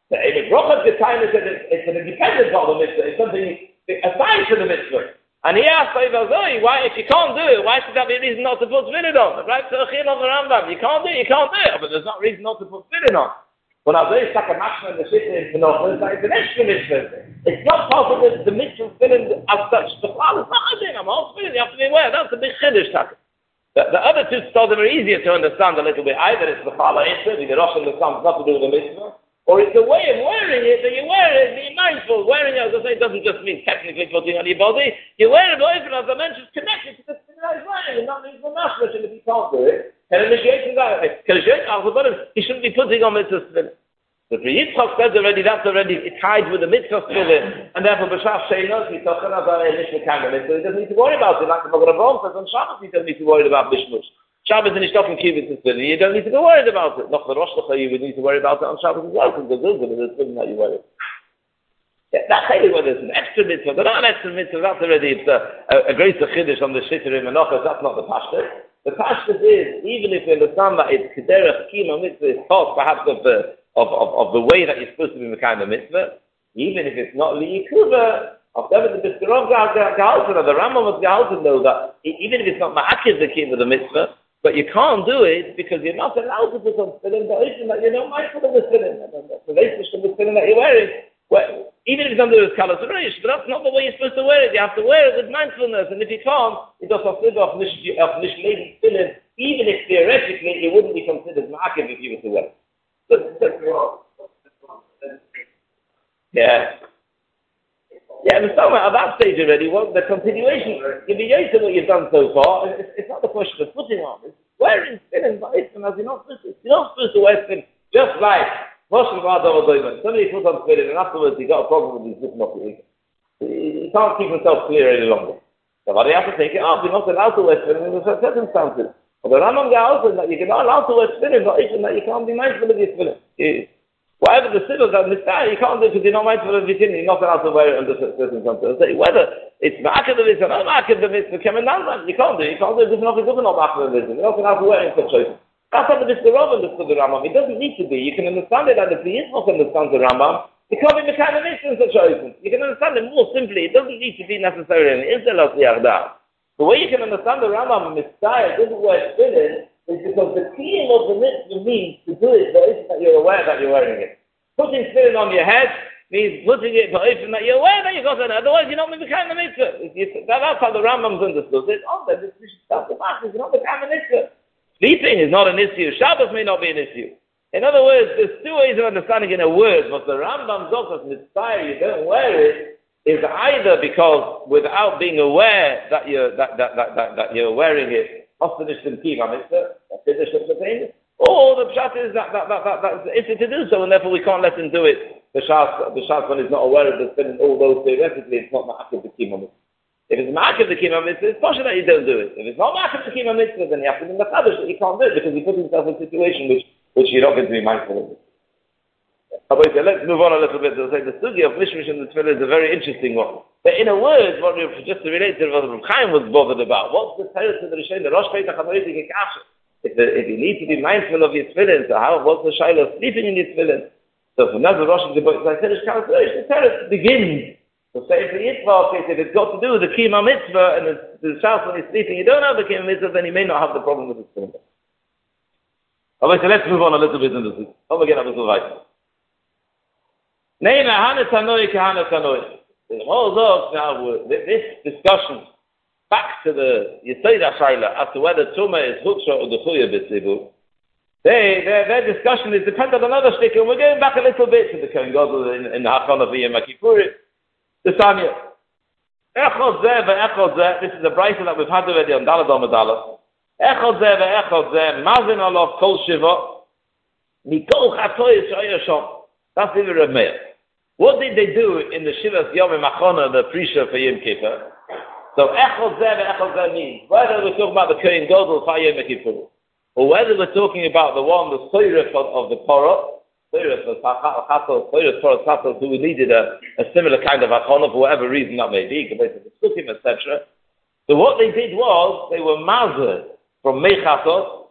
The Eimet Rochas Getayim said it's an independent part of the mitzvah. It's something aside to the mitzvah. And he asked Zoi, why, if you can't do it, why should that be a reason not to put tefillin on? Right? So Achil of the Rambam, you can't do it, you can't do it, but there's not reason not to put tefillin on. When I say stuck a mashma in the shit in Penoch, it's like an extra mitzvah. It's not part of the, the mitzvah tefillin as such. The Chal is not a thing. I'm all tefillin. You have to be aware. That's a big chiddush. The, the other two stories are easier to understand a little bit. Either it's the Chal Eitzah, the Rosh and the Sam, not to do with the mitzvah, or it's the way of wearing it that you wear it. Be mindful. Wearing it, as I say, doesn't just mean technically putting on your body. You wear it open, as I mentioned, connected to the tefillin wearing, and not means the mashma. And if you can't do it, and initiating that, he shouldn't be putting on mitzvah tefillin. The Yitzchak says already, that's already tied with the mitzvah tefillin, and therefore B'Shaf Sheinos, he's talking about a nishma kamel, so he doesn't need to worry about it. Like the B'Gravom says on Shabbos, he doesn't need to worry about mishmush. Shabbos and Ishtof and Kibbutz tefillin, you don't need to be worried about it. Not the Rosh Hashanah, you would need to worry about it on Shabbos as well, because there's a little bit of tefillin that you wear it. Yeah, that's really what there's an extra mitzvah. But not an extra mitzvah, that's already it's a, a, a greater chiddush on the Shitter in Menachos, that's not the Pashtus. The Pashtus is, even if you understand that it's Kederach Kima mitzvah, it's taught perhaps of the Of, of, of the way that you're supposed to be Mekayim the mitzvah, even if it's not liyikuva, of them the Biskarov Gehalten, or the Rambam was Gehalten, though, that even if it's not ma'akiv the kid of the mitzvah, but you can't do it because you're not allowed to put on tefillin, that you're not mindful of the tefillin, the relationship with tefillin that you're wearing. Well, even if it's under the Kalas Reish, but that's not the way you're supposed to wear it. You have to wear it with mindfulness, and if you can't, it does not sit off Nishlei tefillin, even if theoretically it wouldn't be considered ma'akiv if you were to wear it. Yeah. Yeah, and so at that stage already, well, the continuation, you be used to what you've done so far, it's, it's not the question of putting on, it's wearing tefillin, but it's as you're not supposed to, you're not supposed to wear tefillin, just like Moshe Rabbeinu, somebody put on tefillin and afterwards he got a problem with his looking off the he can't keep himself clear any longer. So he has to take it off, you're not allowed to wear tefillin in certain circumstances. But the Rambam Gehalten that you're not allowed to wear tefillin, but even that you can't be mindful of your tefillin. Whatever the civil that mitzvah, you can't do it because you're not mindful of your tefillin. You're not allowed to wear it under certain circumstances. Whether it's ma'akad of mitzvah, not ma'akad of mitzvah, coming down, you can't do it. You can't do it. There's nothing good enough ma'akad of mitzvah. You're not allowed to wear it in such choices. That's how the Biskarov understood the Rambam. It doesn't need to be. You can understand it, and if the Yitzchak understands the Rambam, it can't be the kind of mitzvah in such choices. You can understand it more simply. It doesn't need to be necessarily an Israel of the Yardah. The way you can understand the Rambam Messiah doesn't wear tefillin is because the theme of the mitzvah means to do it for it that you're aware that you're wearing it. Putting tefillin on your head means putting it for it that you're aware that you got it. Otherwise, you're not becoming the mitzvah. That, that's how the Rambam's understood it. Oh, this is not the matter. It's not becoming the mitzvah. Sleeping is not an issue. Shabbos may not be an issue. In other words, there's two ways of understanding in a word. But the Rambam says Messiah, you don't wear it, is either because without being aware that you're that that that, that, that you're wearing it, or the pshat is that that that, that that's it's to do so, and therefore we can't let him do it. The shas the shas one is not aware of the spinning, although theoretically it's not ma'akiv the kima mitzvah. If it's ma'akiv the kima mitzvah, it's possible that you don't do it. If it's not ma'akiv the kima mitzvah, then you have to be machadish that you can't do it because you put yourself in a situation which which you're not going to be mindful of. Okay, let's move on a little bit. Say the sugi of mishmish and the tefillah is a very interesting one. But in a word, what we just to relate to what Rav Chaim was bothered about, what's the teretz of the Rishonim, the Rosh Petach HaMoriti Kekasha? If if you need to be mindful of your tefillin, so how what's the shaila of sleeping in your tefillin? So from that the Rosh the teretz begins. So say for Yitzchak, if it's got to do with the kima mitzvah and the, the shas when he's sleeping, you don't have the kima mitzvah, then you may not have the problem with the tefillin. Okay, so let's move on a little bit in this. Come again, a little right. Nei Hanas Hanoi Hanas Hanoi. Now this discussion back to the Yisayda Shaila as to whether Tuma is Huksha or the Chuya B'Tzivu. They their, their discussion is dependent on another stick, and we're going back a little bit to the Kohen Gadol in, in the Hachon of Yom Kippur. The Tanya. Echod Zeh ve'Echod Zeh. This is a brayta that we've had already on Dalad Amadalah. Echod Zeh ve'Echod Zeh. Mazin Olav Kol Shiva. Mikol Chatoy Shoyer Shom. That's the Rav Meir. What did they do in the Shivas Yom Machona, the Prisha for Yom Kippur? So Echod Zeh ve'Echod Zeh means whether we're talking about the Kohen Gadol for Yom Kippur, or whether we're talking about the one, the Soyref of, of the Torah, Soyref of Chatos, Soyref Torah Chatos, who needed a, a similar kind of Achona for whatever reason that may be, compared to the Sukkim, et cetera. So what they did was, they were mazed from Mechatos,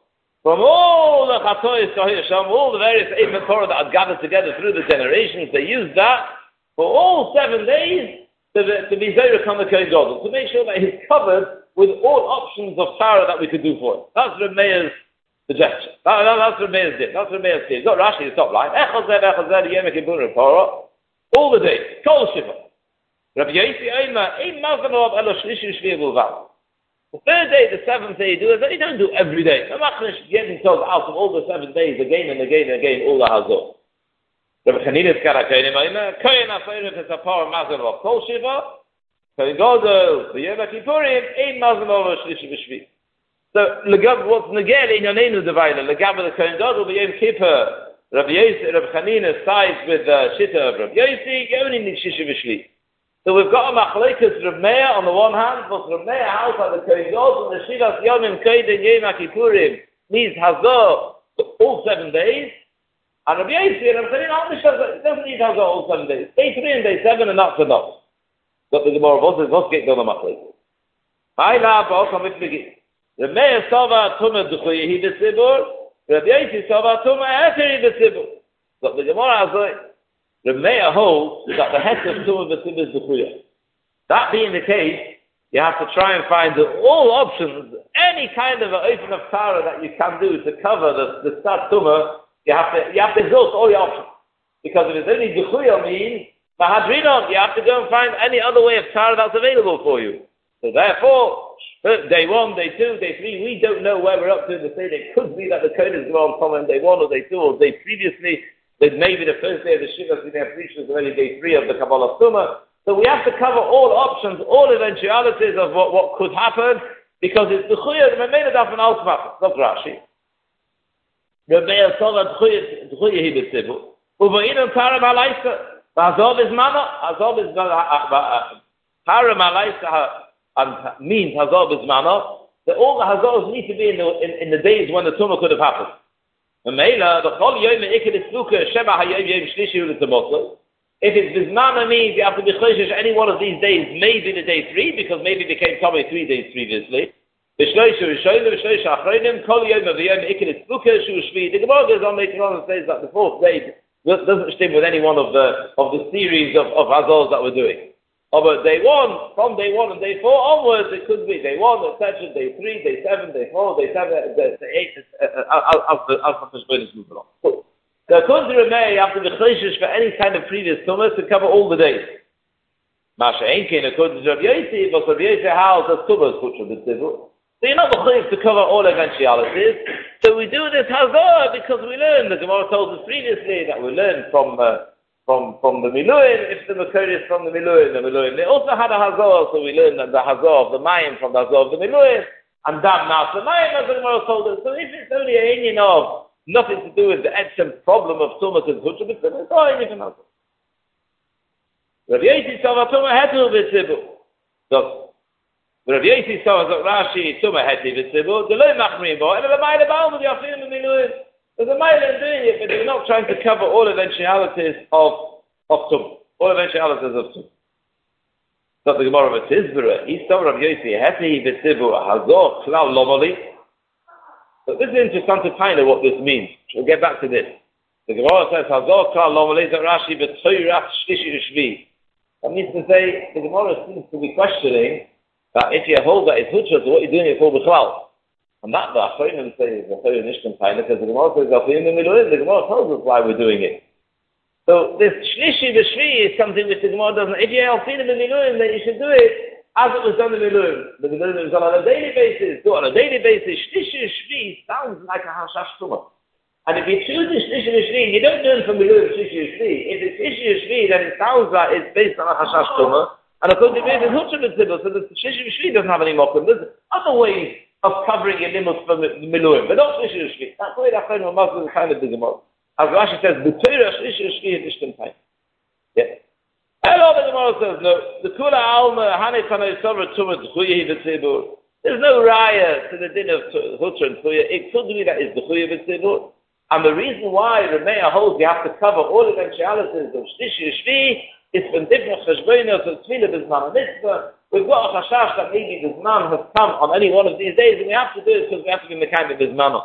from all the Chatois Kahisham, all the various eight Torah that had gathered together through the generations, they used that for all seven days to, to be Zerich on the Kohen Gadol, to make sure that he's covered with all options of Torah that we could do for him. That's Reb Meir's suggestion. That, that, that's Reb Meir's did. That's Reb Meir's did. He's got Rashi the top line. Echazeh, Echazeh, Yom Kippur, Torah. All the days. Kol Shiva. Rabbi Yossi Omer, Ein Mazanov Elo Shlishi Shvi Bulvav. The third day, the seventh day, you do it. You don't do every day. I'm not getting told out of all the seven days again and again and again all the Hazor. Rabbi Chanina's Karakonim Omer, Kohen Aferif is a power Mazanov Kol Shiva. Kohen Gadol, the Yom Kippurim, Ein Mazanov Shlishi Shvi. So, what's Negel in Yonenu Devaila, Legab the Kohen Gadol, the Yom Kippur, Rabbi Yossi, Rabbi Chanina sides with the uh, Shitta of Rabbi Yossi, you only need Shishi V'Shvi. So we've got a Machlekes Reb Meir on the one hand, but Reb Meir house at the Kohen Gadol, and the Shivas Yomim Koden Yom Kippurim needs Hazor all seven days, and Rabbi Yossi and Rabbi Chanina doesn't need Hazor all seven days. Day three and day seven, and that's enough. Got the Gemara, what's get done on Machlekes? Hi, now, but I'll come with the Reb Meir Sava Tumah D'Chuyi Hi B'Tzibur, Rabbi Yossi Sava Tumah Eter Hi B'Tzibur. But the Gemara has like, Reb Meir holds that the head of Tumah B'Tzibur is D'Chuyi. That being the case, you have to try and find all options, any kind of an open of Torah that you can do to cover the, the Stat Tumah, you have to, you have to exhaust all your options. Because if it's only D'Chuyi means, Mahadrinon, you have to go and find any other way of Torah that's available for you. So therefore, day one, day two, day three, we don't know where we're up to in the state. It could be that the code is on from day one or day two or day previously. That maybe the first day of the Shiva is already day three of the Kabbalah Summa. So we have to cover all options, all eventualities of what, what could happen, because it's the Chuya, the Memela Daf and Al-Tzmach. That's Rashi. The Meir Sova D'Chuya Hi B'Tzivu. U'va'inam Tara Malaisa. Hazov is Mana. Hazov is Tara Malaisa. And means Hazor Bismano, that all the Hazors need to be in the, in, in the days when the Tumah could have happened. If it's Bismano means you have to be Choshesh any one of these days, maybe the day three, because maybe it became Tomei three days previously. The Gemara goes on later on and says that the fourth day doesn't stem with any one of the of the series of, of Hazors that we're doing. Oh, but day one, from day one and day four onwards, it could be day one, et cetera, day three, day seven, day four, day seven, day, day eight, as the Hashbonus move along. So, according to Rameh, you have to be choshesh for any kind of previous tumas to cover all the days. Masha Enkin, according to Rabbi Yossi, but Rabbi Yossi house as tumas put from the civil. So you're not choshesh to cover all eventualities. So we do this hazor because we learn. The Gemara told us previously that we learned from. Uh, From from the Miluim, if the Makor is from the Miluim, the Miluim. They also had a Hazor, so we learned that the Hazor of the Mayim from the Hazor of the Miluim, and Dam Nas the Mayim, as the Gemara told us. So if it's only a union of nothing to do with the ancient problem of Tumas and Hutra, it's all anything else. Rabbi Yossi Sava Tumah Hetu V'Tzibu. So, Rabbi Yossi Sava Rashi Tumah Hetu V'Tzibu, the Lo Machmrim Bo, and the Mayim Baal with the Afim and Miluim. There's a mile in doing it, but they're not trying to cover all eventualities of of Tum, all eventualities of Tum. So the Gemara of Tizbura, he saw Rabbi Yossi, Heti B'Tzibu, Hazor, Klal Lomoli. So this is interesting to find out what this means. We'll get back to this. The Gemara says, Hazor, Klal Lomoli, that Rashi, B'Tzoyrat, Shlishi, Shvi. That means to say, the Gemara seems to be questioning that if you hold that it's Hutra, so what are you doing it for B'Klal? And that the Achronim say is the Achronim Nishkan Taina, because the Gemara says Achronim the Miluim, the Gemara tells us why we're doing it. So this Shlishi B'Shvi is something which the Gemara doesn't. If you have seen in the Miluim, then you should do it as it was done in the Miluim. The Miluim is done on a daily basis. Do it on a daily basis. Shlishi B'Shvi sounds like a Hashash Tumah. And if you choose the Shlishi B'Shvi, you don't do it from Miluim Shlishi B'Shvi. If it's Shlishi B'Shvi, then it sounds like it's based on a Hashash Tumah. And according to me, it's Hutra B'Tzibur, so the Shlishi B'Shvi doesn't have any mokum. There's other ways of covering your limits from Miluim, but not Shlishi Shvi. That's why the Achronim Hamazon is kind of the Gemara. As Rashi says, B'Torah Shlishi Shvi is Nishkan Taina. Yeah. Hello, the Gemara says, no, the Kula Alma, Hanei Tanei Sover Tumah D'Chuyi B'Tzibur. There's no raya to the din of Hutra and Chuya. It could be that it's D'Chuyi B'Tzibur. And the reason why the Meir holds you have to cover all eventualities of Shlishi Shvi is from different Cheshbonos of Tefillah B'Zman Mitzvah. We've got a chashash that maybe the Zman has come on any one of these days, and we have to do it because we have to be mekayim B'Zmano.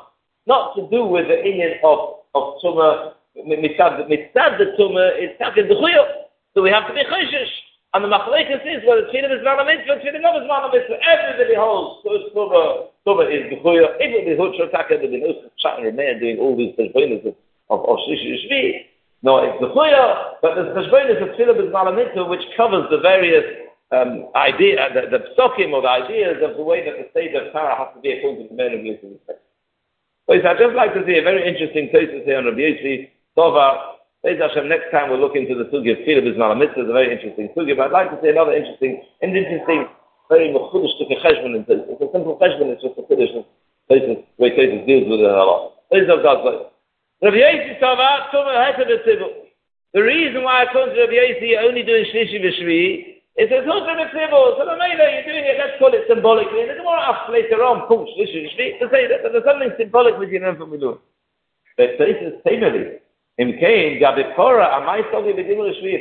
not to do with the inyan of, of Tumah, mitzad the Tumah, it's not in the Chuyo. So we have to be Choshish. And the Machlekes is, well, the Tfilah is not a mitzvah, the Tfilah not is not a mitzvah. Everybody holds, so it's Tumah, Tumah is the Chuyo. If it is Hutra Taka, there'll be no Shat and Remeir doing all these Teshbonis of, of, of Shlishi Shvi. No, it's the Chuyo, but the Teshbonis of Tfilah is not a mitzvah, which covers the various Um, idea, the, the psokim or the ideas of the way that the state of Torah has to be according to the men of Yisrael. So I'd just like to see a very interesting thesis here on Rabbi Yosi Tova. Hashem, next time we'll look into the sugi of Tfilah B'zman HaMitzvah. It's a very interesting sugi, but I'd like to see another interesting, and interesting, very mechudesh to cheshbon in this. It's a simple cheshbon, it's just a chiddush thesis, the way thesis deals with it a lot. Thesis of God's life. Rabbi Yosi Tova, Tumah Heta B'tzibur. The reason why I come to Rabbi Yosi only doing Shlishi V'Shvi, it says, who's in the table? So the Mela, you're doing it, let's call it symbolically. And there's more ask later on, push, this is to say that there's something symbolic with you know from Milu. But this is Tamili. In Cain, Gabikora, and my story with Dimul Shvi,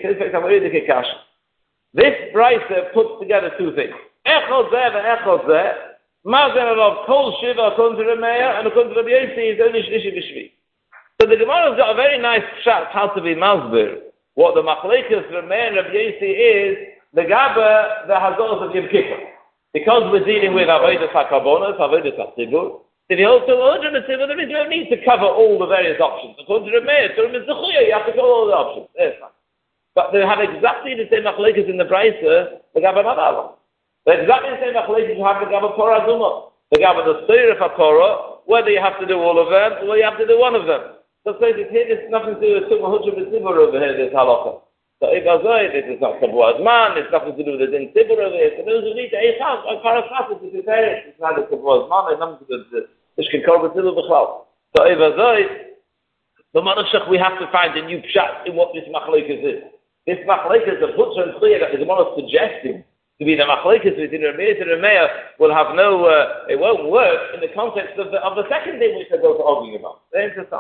this Brisa puts together two things. Echol Zeh and Echol Zeh, Mazen of Kol Shiva, according to the Meir, and according to the Yosi, is only Shlishi V'Shvi. So the Gemara's got a very nice shot how to be Masbir. What the Machlekes, the Meir, of Yosi is, the Gaba, the Hazos of Yom Kippur. Because we're dealing with Avodas HaKarbonos, Avodas HaTzibur, if you hold to Odrim HaTzibur, there is no need to cover all the various options. According to the Meir, to the Mitzchuya, you have to cover all the options. Yes, but they have exactly the same Machlekes in the Brisa, the Gaba Nadala. They're exactly the same Machlekes you have the Gaba Korah Duma. The Gaba the Seir of HaKorah, whether you have to do all of them, or you have to do one of them. So say that here, there's nothing to do with Tumah Hudrim HaTzibur over here, this halacha. So if I say this is not Kabuaz Man, it's nothing to do with the Din Tibur over here. So those who need to Eichaz, like Parachatas, it's very, it's neither Kabuaz Man, it's nothing to do with the Ishkin Korban Tibur B'chlal. So if I say, the Manashach, we have to find a new pshat in what this Machlekes is. This Machlekes of Hutzah and Chliya that is one of suggesting to be the Machlekes within Rameir to Rameir will have no, uh, it won't work in the context of the, of the second thing which they're going to argue about. Very interesting.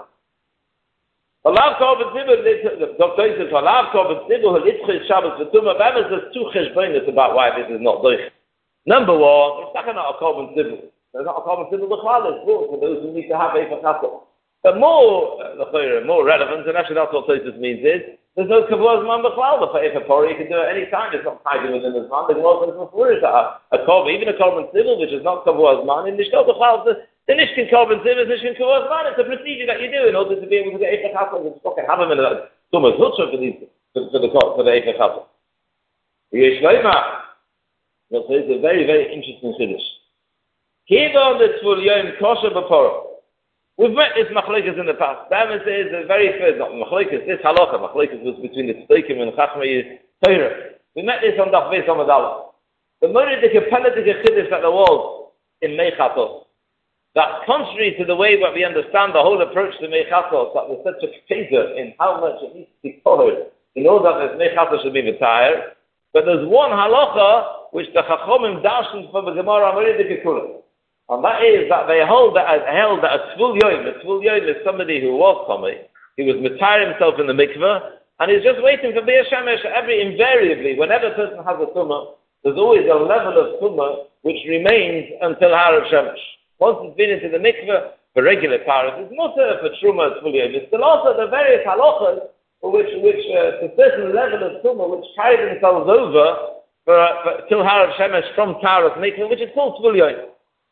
Alav Korban Tibur, Doctor says, Alav Korban Tibur, Halitzchis Shabbos V'Tumah, there's two cheshbonos about why this is not doich. Number one, it's not a Korban Tibur. There's not a Korban Tibur L'chal, it's for those who need to have Eifa Chassel. But more, uh, more relevant, and actually that's what Tosis means is, there's no Kavod Zman B'chlal, but for Eifa Pori, you can do it any time, it's not tied within the Zman, there's no sense of Furis, a Korban, even a Korban Tibur, which is not Kavod Zman, in Nishto B'chlal, the Nishkin Korban Tibur is Nishkin Kavod Zman, it's a procedure that you do in order to be able to get Eifa Chassel, it's fucking have them in a Tumas Hutzah for these, for the, for the Eifa Chassel. Yesh Leima, well, it's a very, very interesting Chiddush. Kiva on the Tzvul Yom Kosher B'Porah. We've met this machlekes in the past. Bama says the very first, not machlekes, this halacha, machlekes was between the tzadikim and Chachmei Torah. We met this on Daf Beis Amud Aleph. The moridike penedike chiddush that there was in Meichatos. That's contrary to the way that we understand the whole approach to Meichatos, that there's such a kaiser in how much it needs to be covered in order that this Meichatos should be retired. But there's one halacha which the Chachomim darshan from the Gemara moridike kulah. And that is that they hold that as held that a Tzvul Yoim, a Tzvul Yoim is somebody who was Tomei, he was mitayr himself in the mikveh, and he's just waiting for Be'er Shemesh. Every invariably, whenever a person has a tumah, there's always a level of tumah which remains until Harav Shemesh. Once it's been into the mikveh, for regular paras, it's not uh, for Truma Tzvul Yoim. It's still also the various halachas for which, which uh, a certain level of tumah which carry themselves over for, uh, for till Harav Shemesh from Taras mikveh, which is called Tzvul Yoim.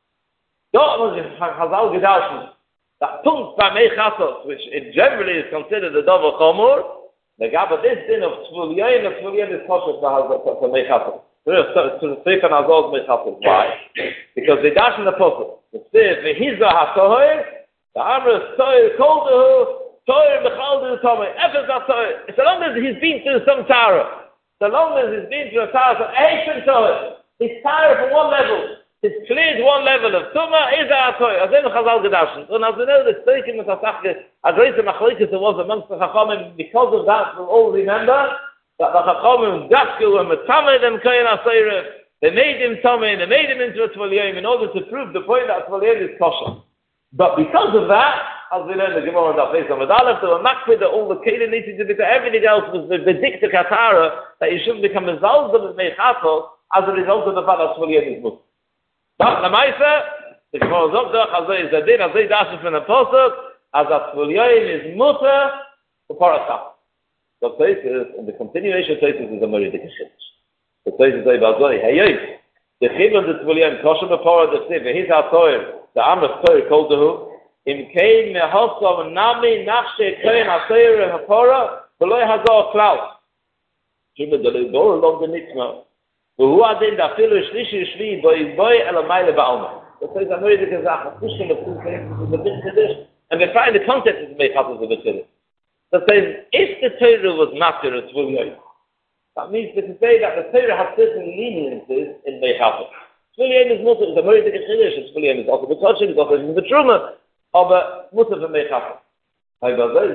Chazal Gedashin, that punkt by Meichatos, which it generally is considered the Dover Chomor, the Gaba this din of Tzvul Yoim, the Tzvul Yoim is kosher for Meichatos. To the Tzvul Yoim Meichatos. Why? Because they dash in the Posuk. It says, V'hizah ha-toher, the Amr Toher, Koldehu, Toher B'chaldehu Tomei, Efes ha-toher. So long as he's been through some Tara, so long as he's been through a Tara, so Eishen Toher, he's Tara from one level. It's cleared one level of Tumah, is a Atoy. As in Chazal Gedashin. So now we know the Tzadikim and Tasachke, a greater machlekes there was amongst the Chachamim. Because of that, we'll all remember that the Chachamim Dafku and Metamed and Koyen HaSeiref, they made him Tomei, they made him into a Tzvul Yoim in order to prove the point that Tzvul Yoim is kosher. But because of that, as we know in the Gemara Daf Beis Amud Aleph, they were makpid that all the Kelim needed to be, everything else was the dikta Katara, that you shouldn't become a Zalzal of Meichatos as a result of the fact that Tzvul Yoim is Muslim. But the Maisa, The Gemara Zok Doch, Azay is the din, Azay Dashin from the Pasuk, as a Tvulyoim is mutter for Parasam. The Taisus, in the continuation of Taisus is a Meridik Shiddush. The Taisus is Azay, hey hey, the Chibur the Tvulyoim, Kosher B'Para, the Siv, he's our Toyer, the Amrach Toyer called the Hu, Im Kein Mehosom Nami Nafshe Koyin HaToyer HaPara, V'loi Hazor Klaus. Chibur the Libor, Lom the Nitzma, V'hu Adin, da Filu Shlishi Shli, Boi Boi Elamayle Ba'alma. The Taisus is a Meridik Shiddush, Pushkin of the Bin Shiddush, and we find the context of the Mechatos of the Shiddush. That says, if the Torah was matter of Tvulyoim, that means to say that the Torah has certain leniencies in Mechatos. Tvulyoim is mutter, it's a Meridik Shiddush, and Tvulyoim is also the Koshim, it's also the Truma, of a mutter of Mechatos. However,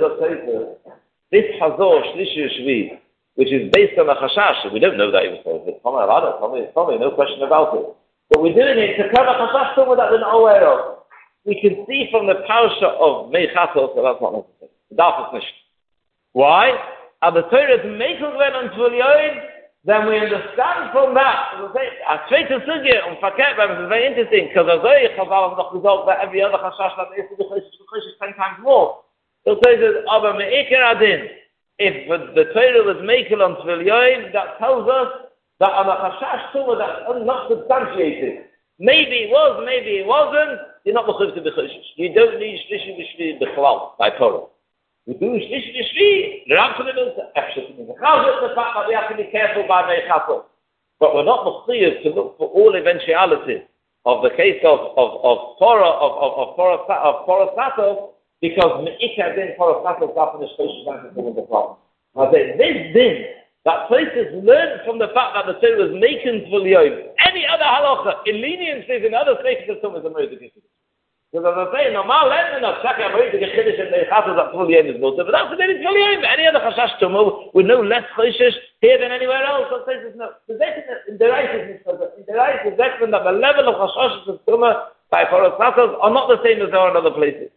this Hazor, Shlishi Shvi, which is based on a Chashash, we don't know that even so, it's Tomei Rada, Tomei, Tomei, no question about it. But we're doing it to cover Chashash Tumah that we're not aware of. We can see from the parasha of Mechatos that that's not necessary. That's not. Why? And the Torah is making when on Tvulyoim, then we understand from that. A zweite Sugya on Faket, is very interesting, because as I have noch gesagt that every other Chashash that is the Chashash is ten times more. So it says, aber me'ikar adin, if the Torah was making on Tvulyoim, that tells us that on a Chashash Tumah that's not substantiated. Maybe it was, maybe it wasn't. You're not mechuv to be choshesh. You don't need shlishi b'shvi b'chalal by Torah. You do shlishi b'shvi. The Ram Shmuel knows that. The fact that we have to be careful by Mechatos, but we're not mechuv to look for all eventualities of the case of of of Torah of of of Torah of Torah Sato, because meikar din Torah Sato often is choshesh and is the problem. I say this din. That places learned from the fact that the Torah was making Tvulyoim. Any other halacha, in leniencies in other stations of Tumah is a Meridik Shiddush. Because as I say, normal learning of Shaka Meridik Shiddush and Mechatos that Tvulyoim is mutter, but that's the name Tvulyoim. Any other Chashash Tumah with no less choshesh here than anywhere else. So it says no. In the right is in the right is that the level of Chashash of Tumah by Parasatos are not the same as they are in other places.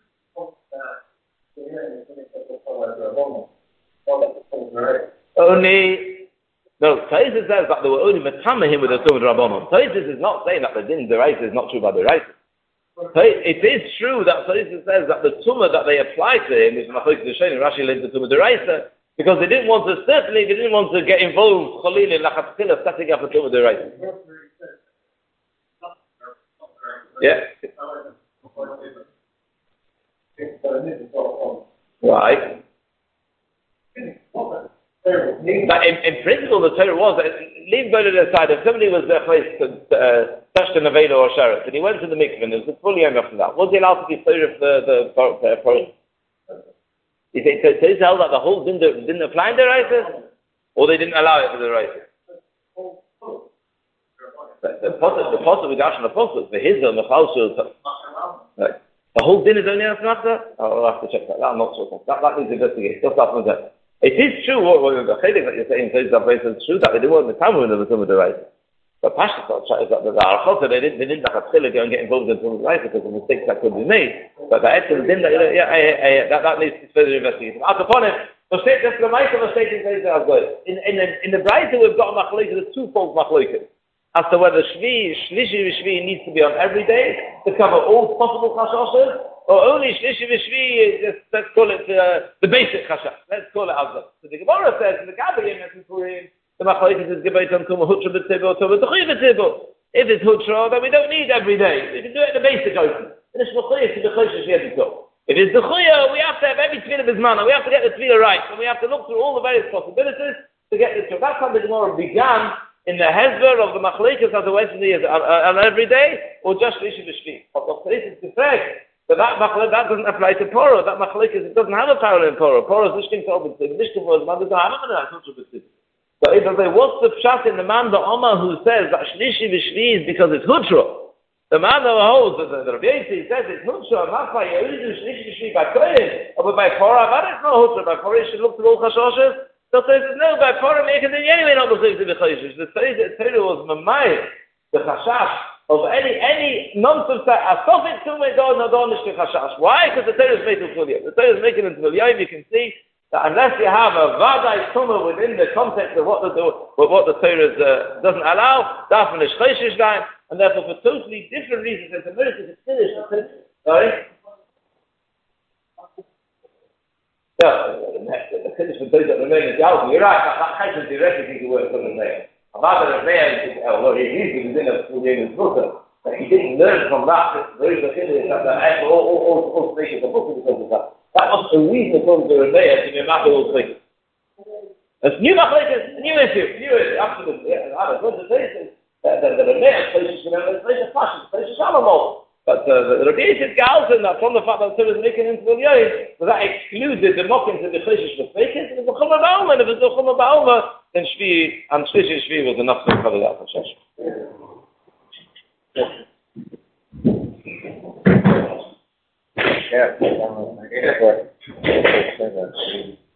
Only, no, Taisus says that they were only metama him with the Tumah Rabbanon. Taisus is not saying that the din deraisa is not true by deraisa. It is true that Taisus says that the Tumah that they apply to him is Machlokes Rishonim, Rashi led the Tumah deraisa, because they didn't want to, certainly they didn't want to get involved, Cholil in Lachatchila, setting up a Tumah deraisa. Yeah. Right. But in, in principle, the Torah was, leave go to the side, if somebody was there placed to touch the Nevela or Sheretz, and he went to the mikveh, and there was a fully young after that, was he allowed to be Torah for the Torah? Is it to tell that the whole didn't, didn't apply in the Reises, or they didn't allow it for the Reises? The Apostle, we dash on the Apostle, the Hizah, the Chalshul, the whole din is only on Snachta? I'll have to check that. I'm not sure. That, that needs to investigate. Just that one there. It is true, what, what the chedek that you're saying, says that it's true that they didn't want the Talmud in the Tumah D'Oraisa. But Pashas is that the Arachot, they didn't, they didn't have to go and get involved in Tumah D'Oraisa because of mistakes that could be made. But the Etzim din that, yeah, yeah, that, that needs to be further investigated. Out upon it, mistake, that's the mice of mistake in Teiz as well. In, in, in the Braisa, we've got a machlokes, there's two-fold machlokes. As to whether Shvi, Shlishi V'Shvi needs to be on every day to cover all possible chashashas, or only Shlishi V'Shvi, just let's call it uh, the basic chashash. Let's call it Azah. So the Gemara says, in the Gabriel and Purim, the machlokes is Gebeit on Tumah Hutra B'Tzibur, Tumah T'chuy B'Tzibur. If it's Hutra, then we don't need every day. We can do it in the basic open. And it's Shmachuyah to the Choshesh Yedikot. If it's the Chuya, we have to have every tefillah of his mana. We have to get the tefillah right, and we have to look through all the various possibilities to get the tefillah. That's how the Gemara began in the hezber of the machlekes as a way from the years on every day, or just Shlishi V'Shvi. But the place is correct. But that machlekes, that doesn't apply to Porah. That machlekes, it doesn't have a parallel in Porah. Porah is Nishkin Tobin. Nishkin was man, there's no hammer in that. So if they what's the pshat in the man, the Omar, who says that Shlishi V'Shvi is because it's Hutra? The man who holds, the Rabbi Yossi says it's Hutra, not by you only do Shlishi V'Shvi by Kohen, but by Porah, that is no Hutra. By Porah, you should look through all Chashoshes. So there is no, by Porah, make it anyway not believe to be Choshesh. The Torah was Mamayim, the Chashash, of any, any nonsense that, as Sofit Tumei Dor, no Dor Nishke Chashash. Why? Because the Torah is made to Tvulyoim. The Torah is making it Tvulyoim. You can see that unless you have a Vadai Tumah within the context of what the, what, what the Torah uh, doesn't allow, Dafin is Choshesh Daim, and therefore for totally different reasons, it's a miracle to finish the sentence. Sorry? Yeah, the finish for those that remain in the house. You're right, that hasn't directly think the word from the mayor. About the mayor, although he is within a full game in his book, but he didn't learn from that, there is a finish that all, all, all, all speakers of the book because of that. That was a reason for the mayor to be a matter of things. It's new machlekes, new issue, new issue, absolutely. Yeah, I don't know, the mayor places, you know, the place is fashion, the place is animal. But uh, the Rabbi Yisrael Galton, that from the fact that there was making into the Yoyim, so that excluded the mockings and the Cheshish for fakers, and it was a Chumma Ba'oma, and if it was a Chumma Ba'oma, then Shvi, and Shvish Shvi was enough to cover that for Shesh. Yeah.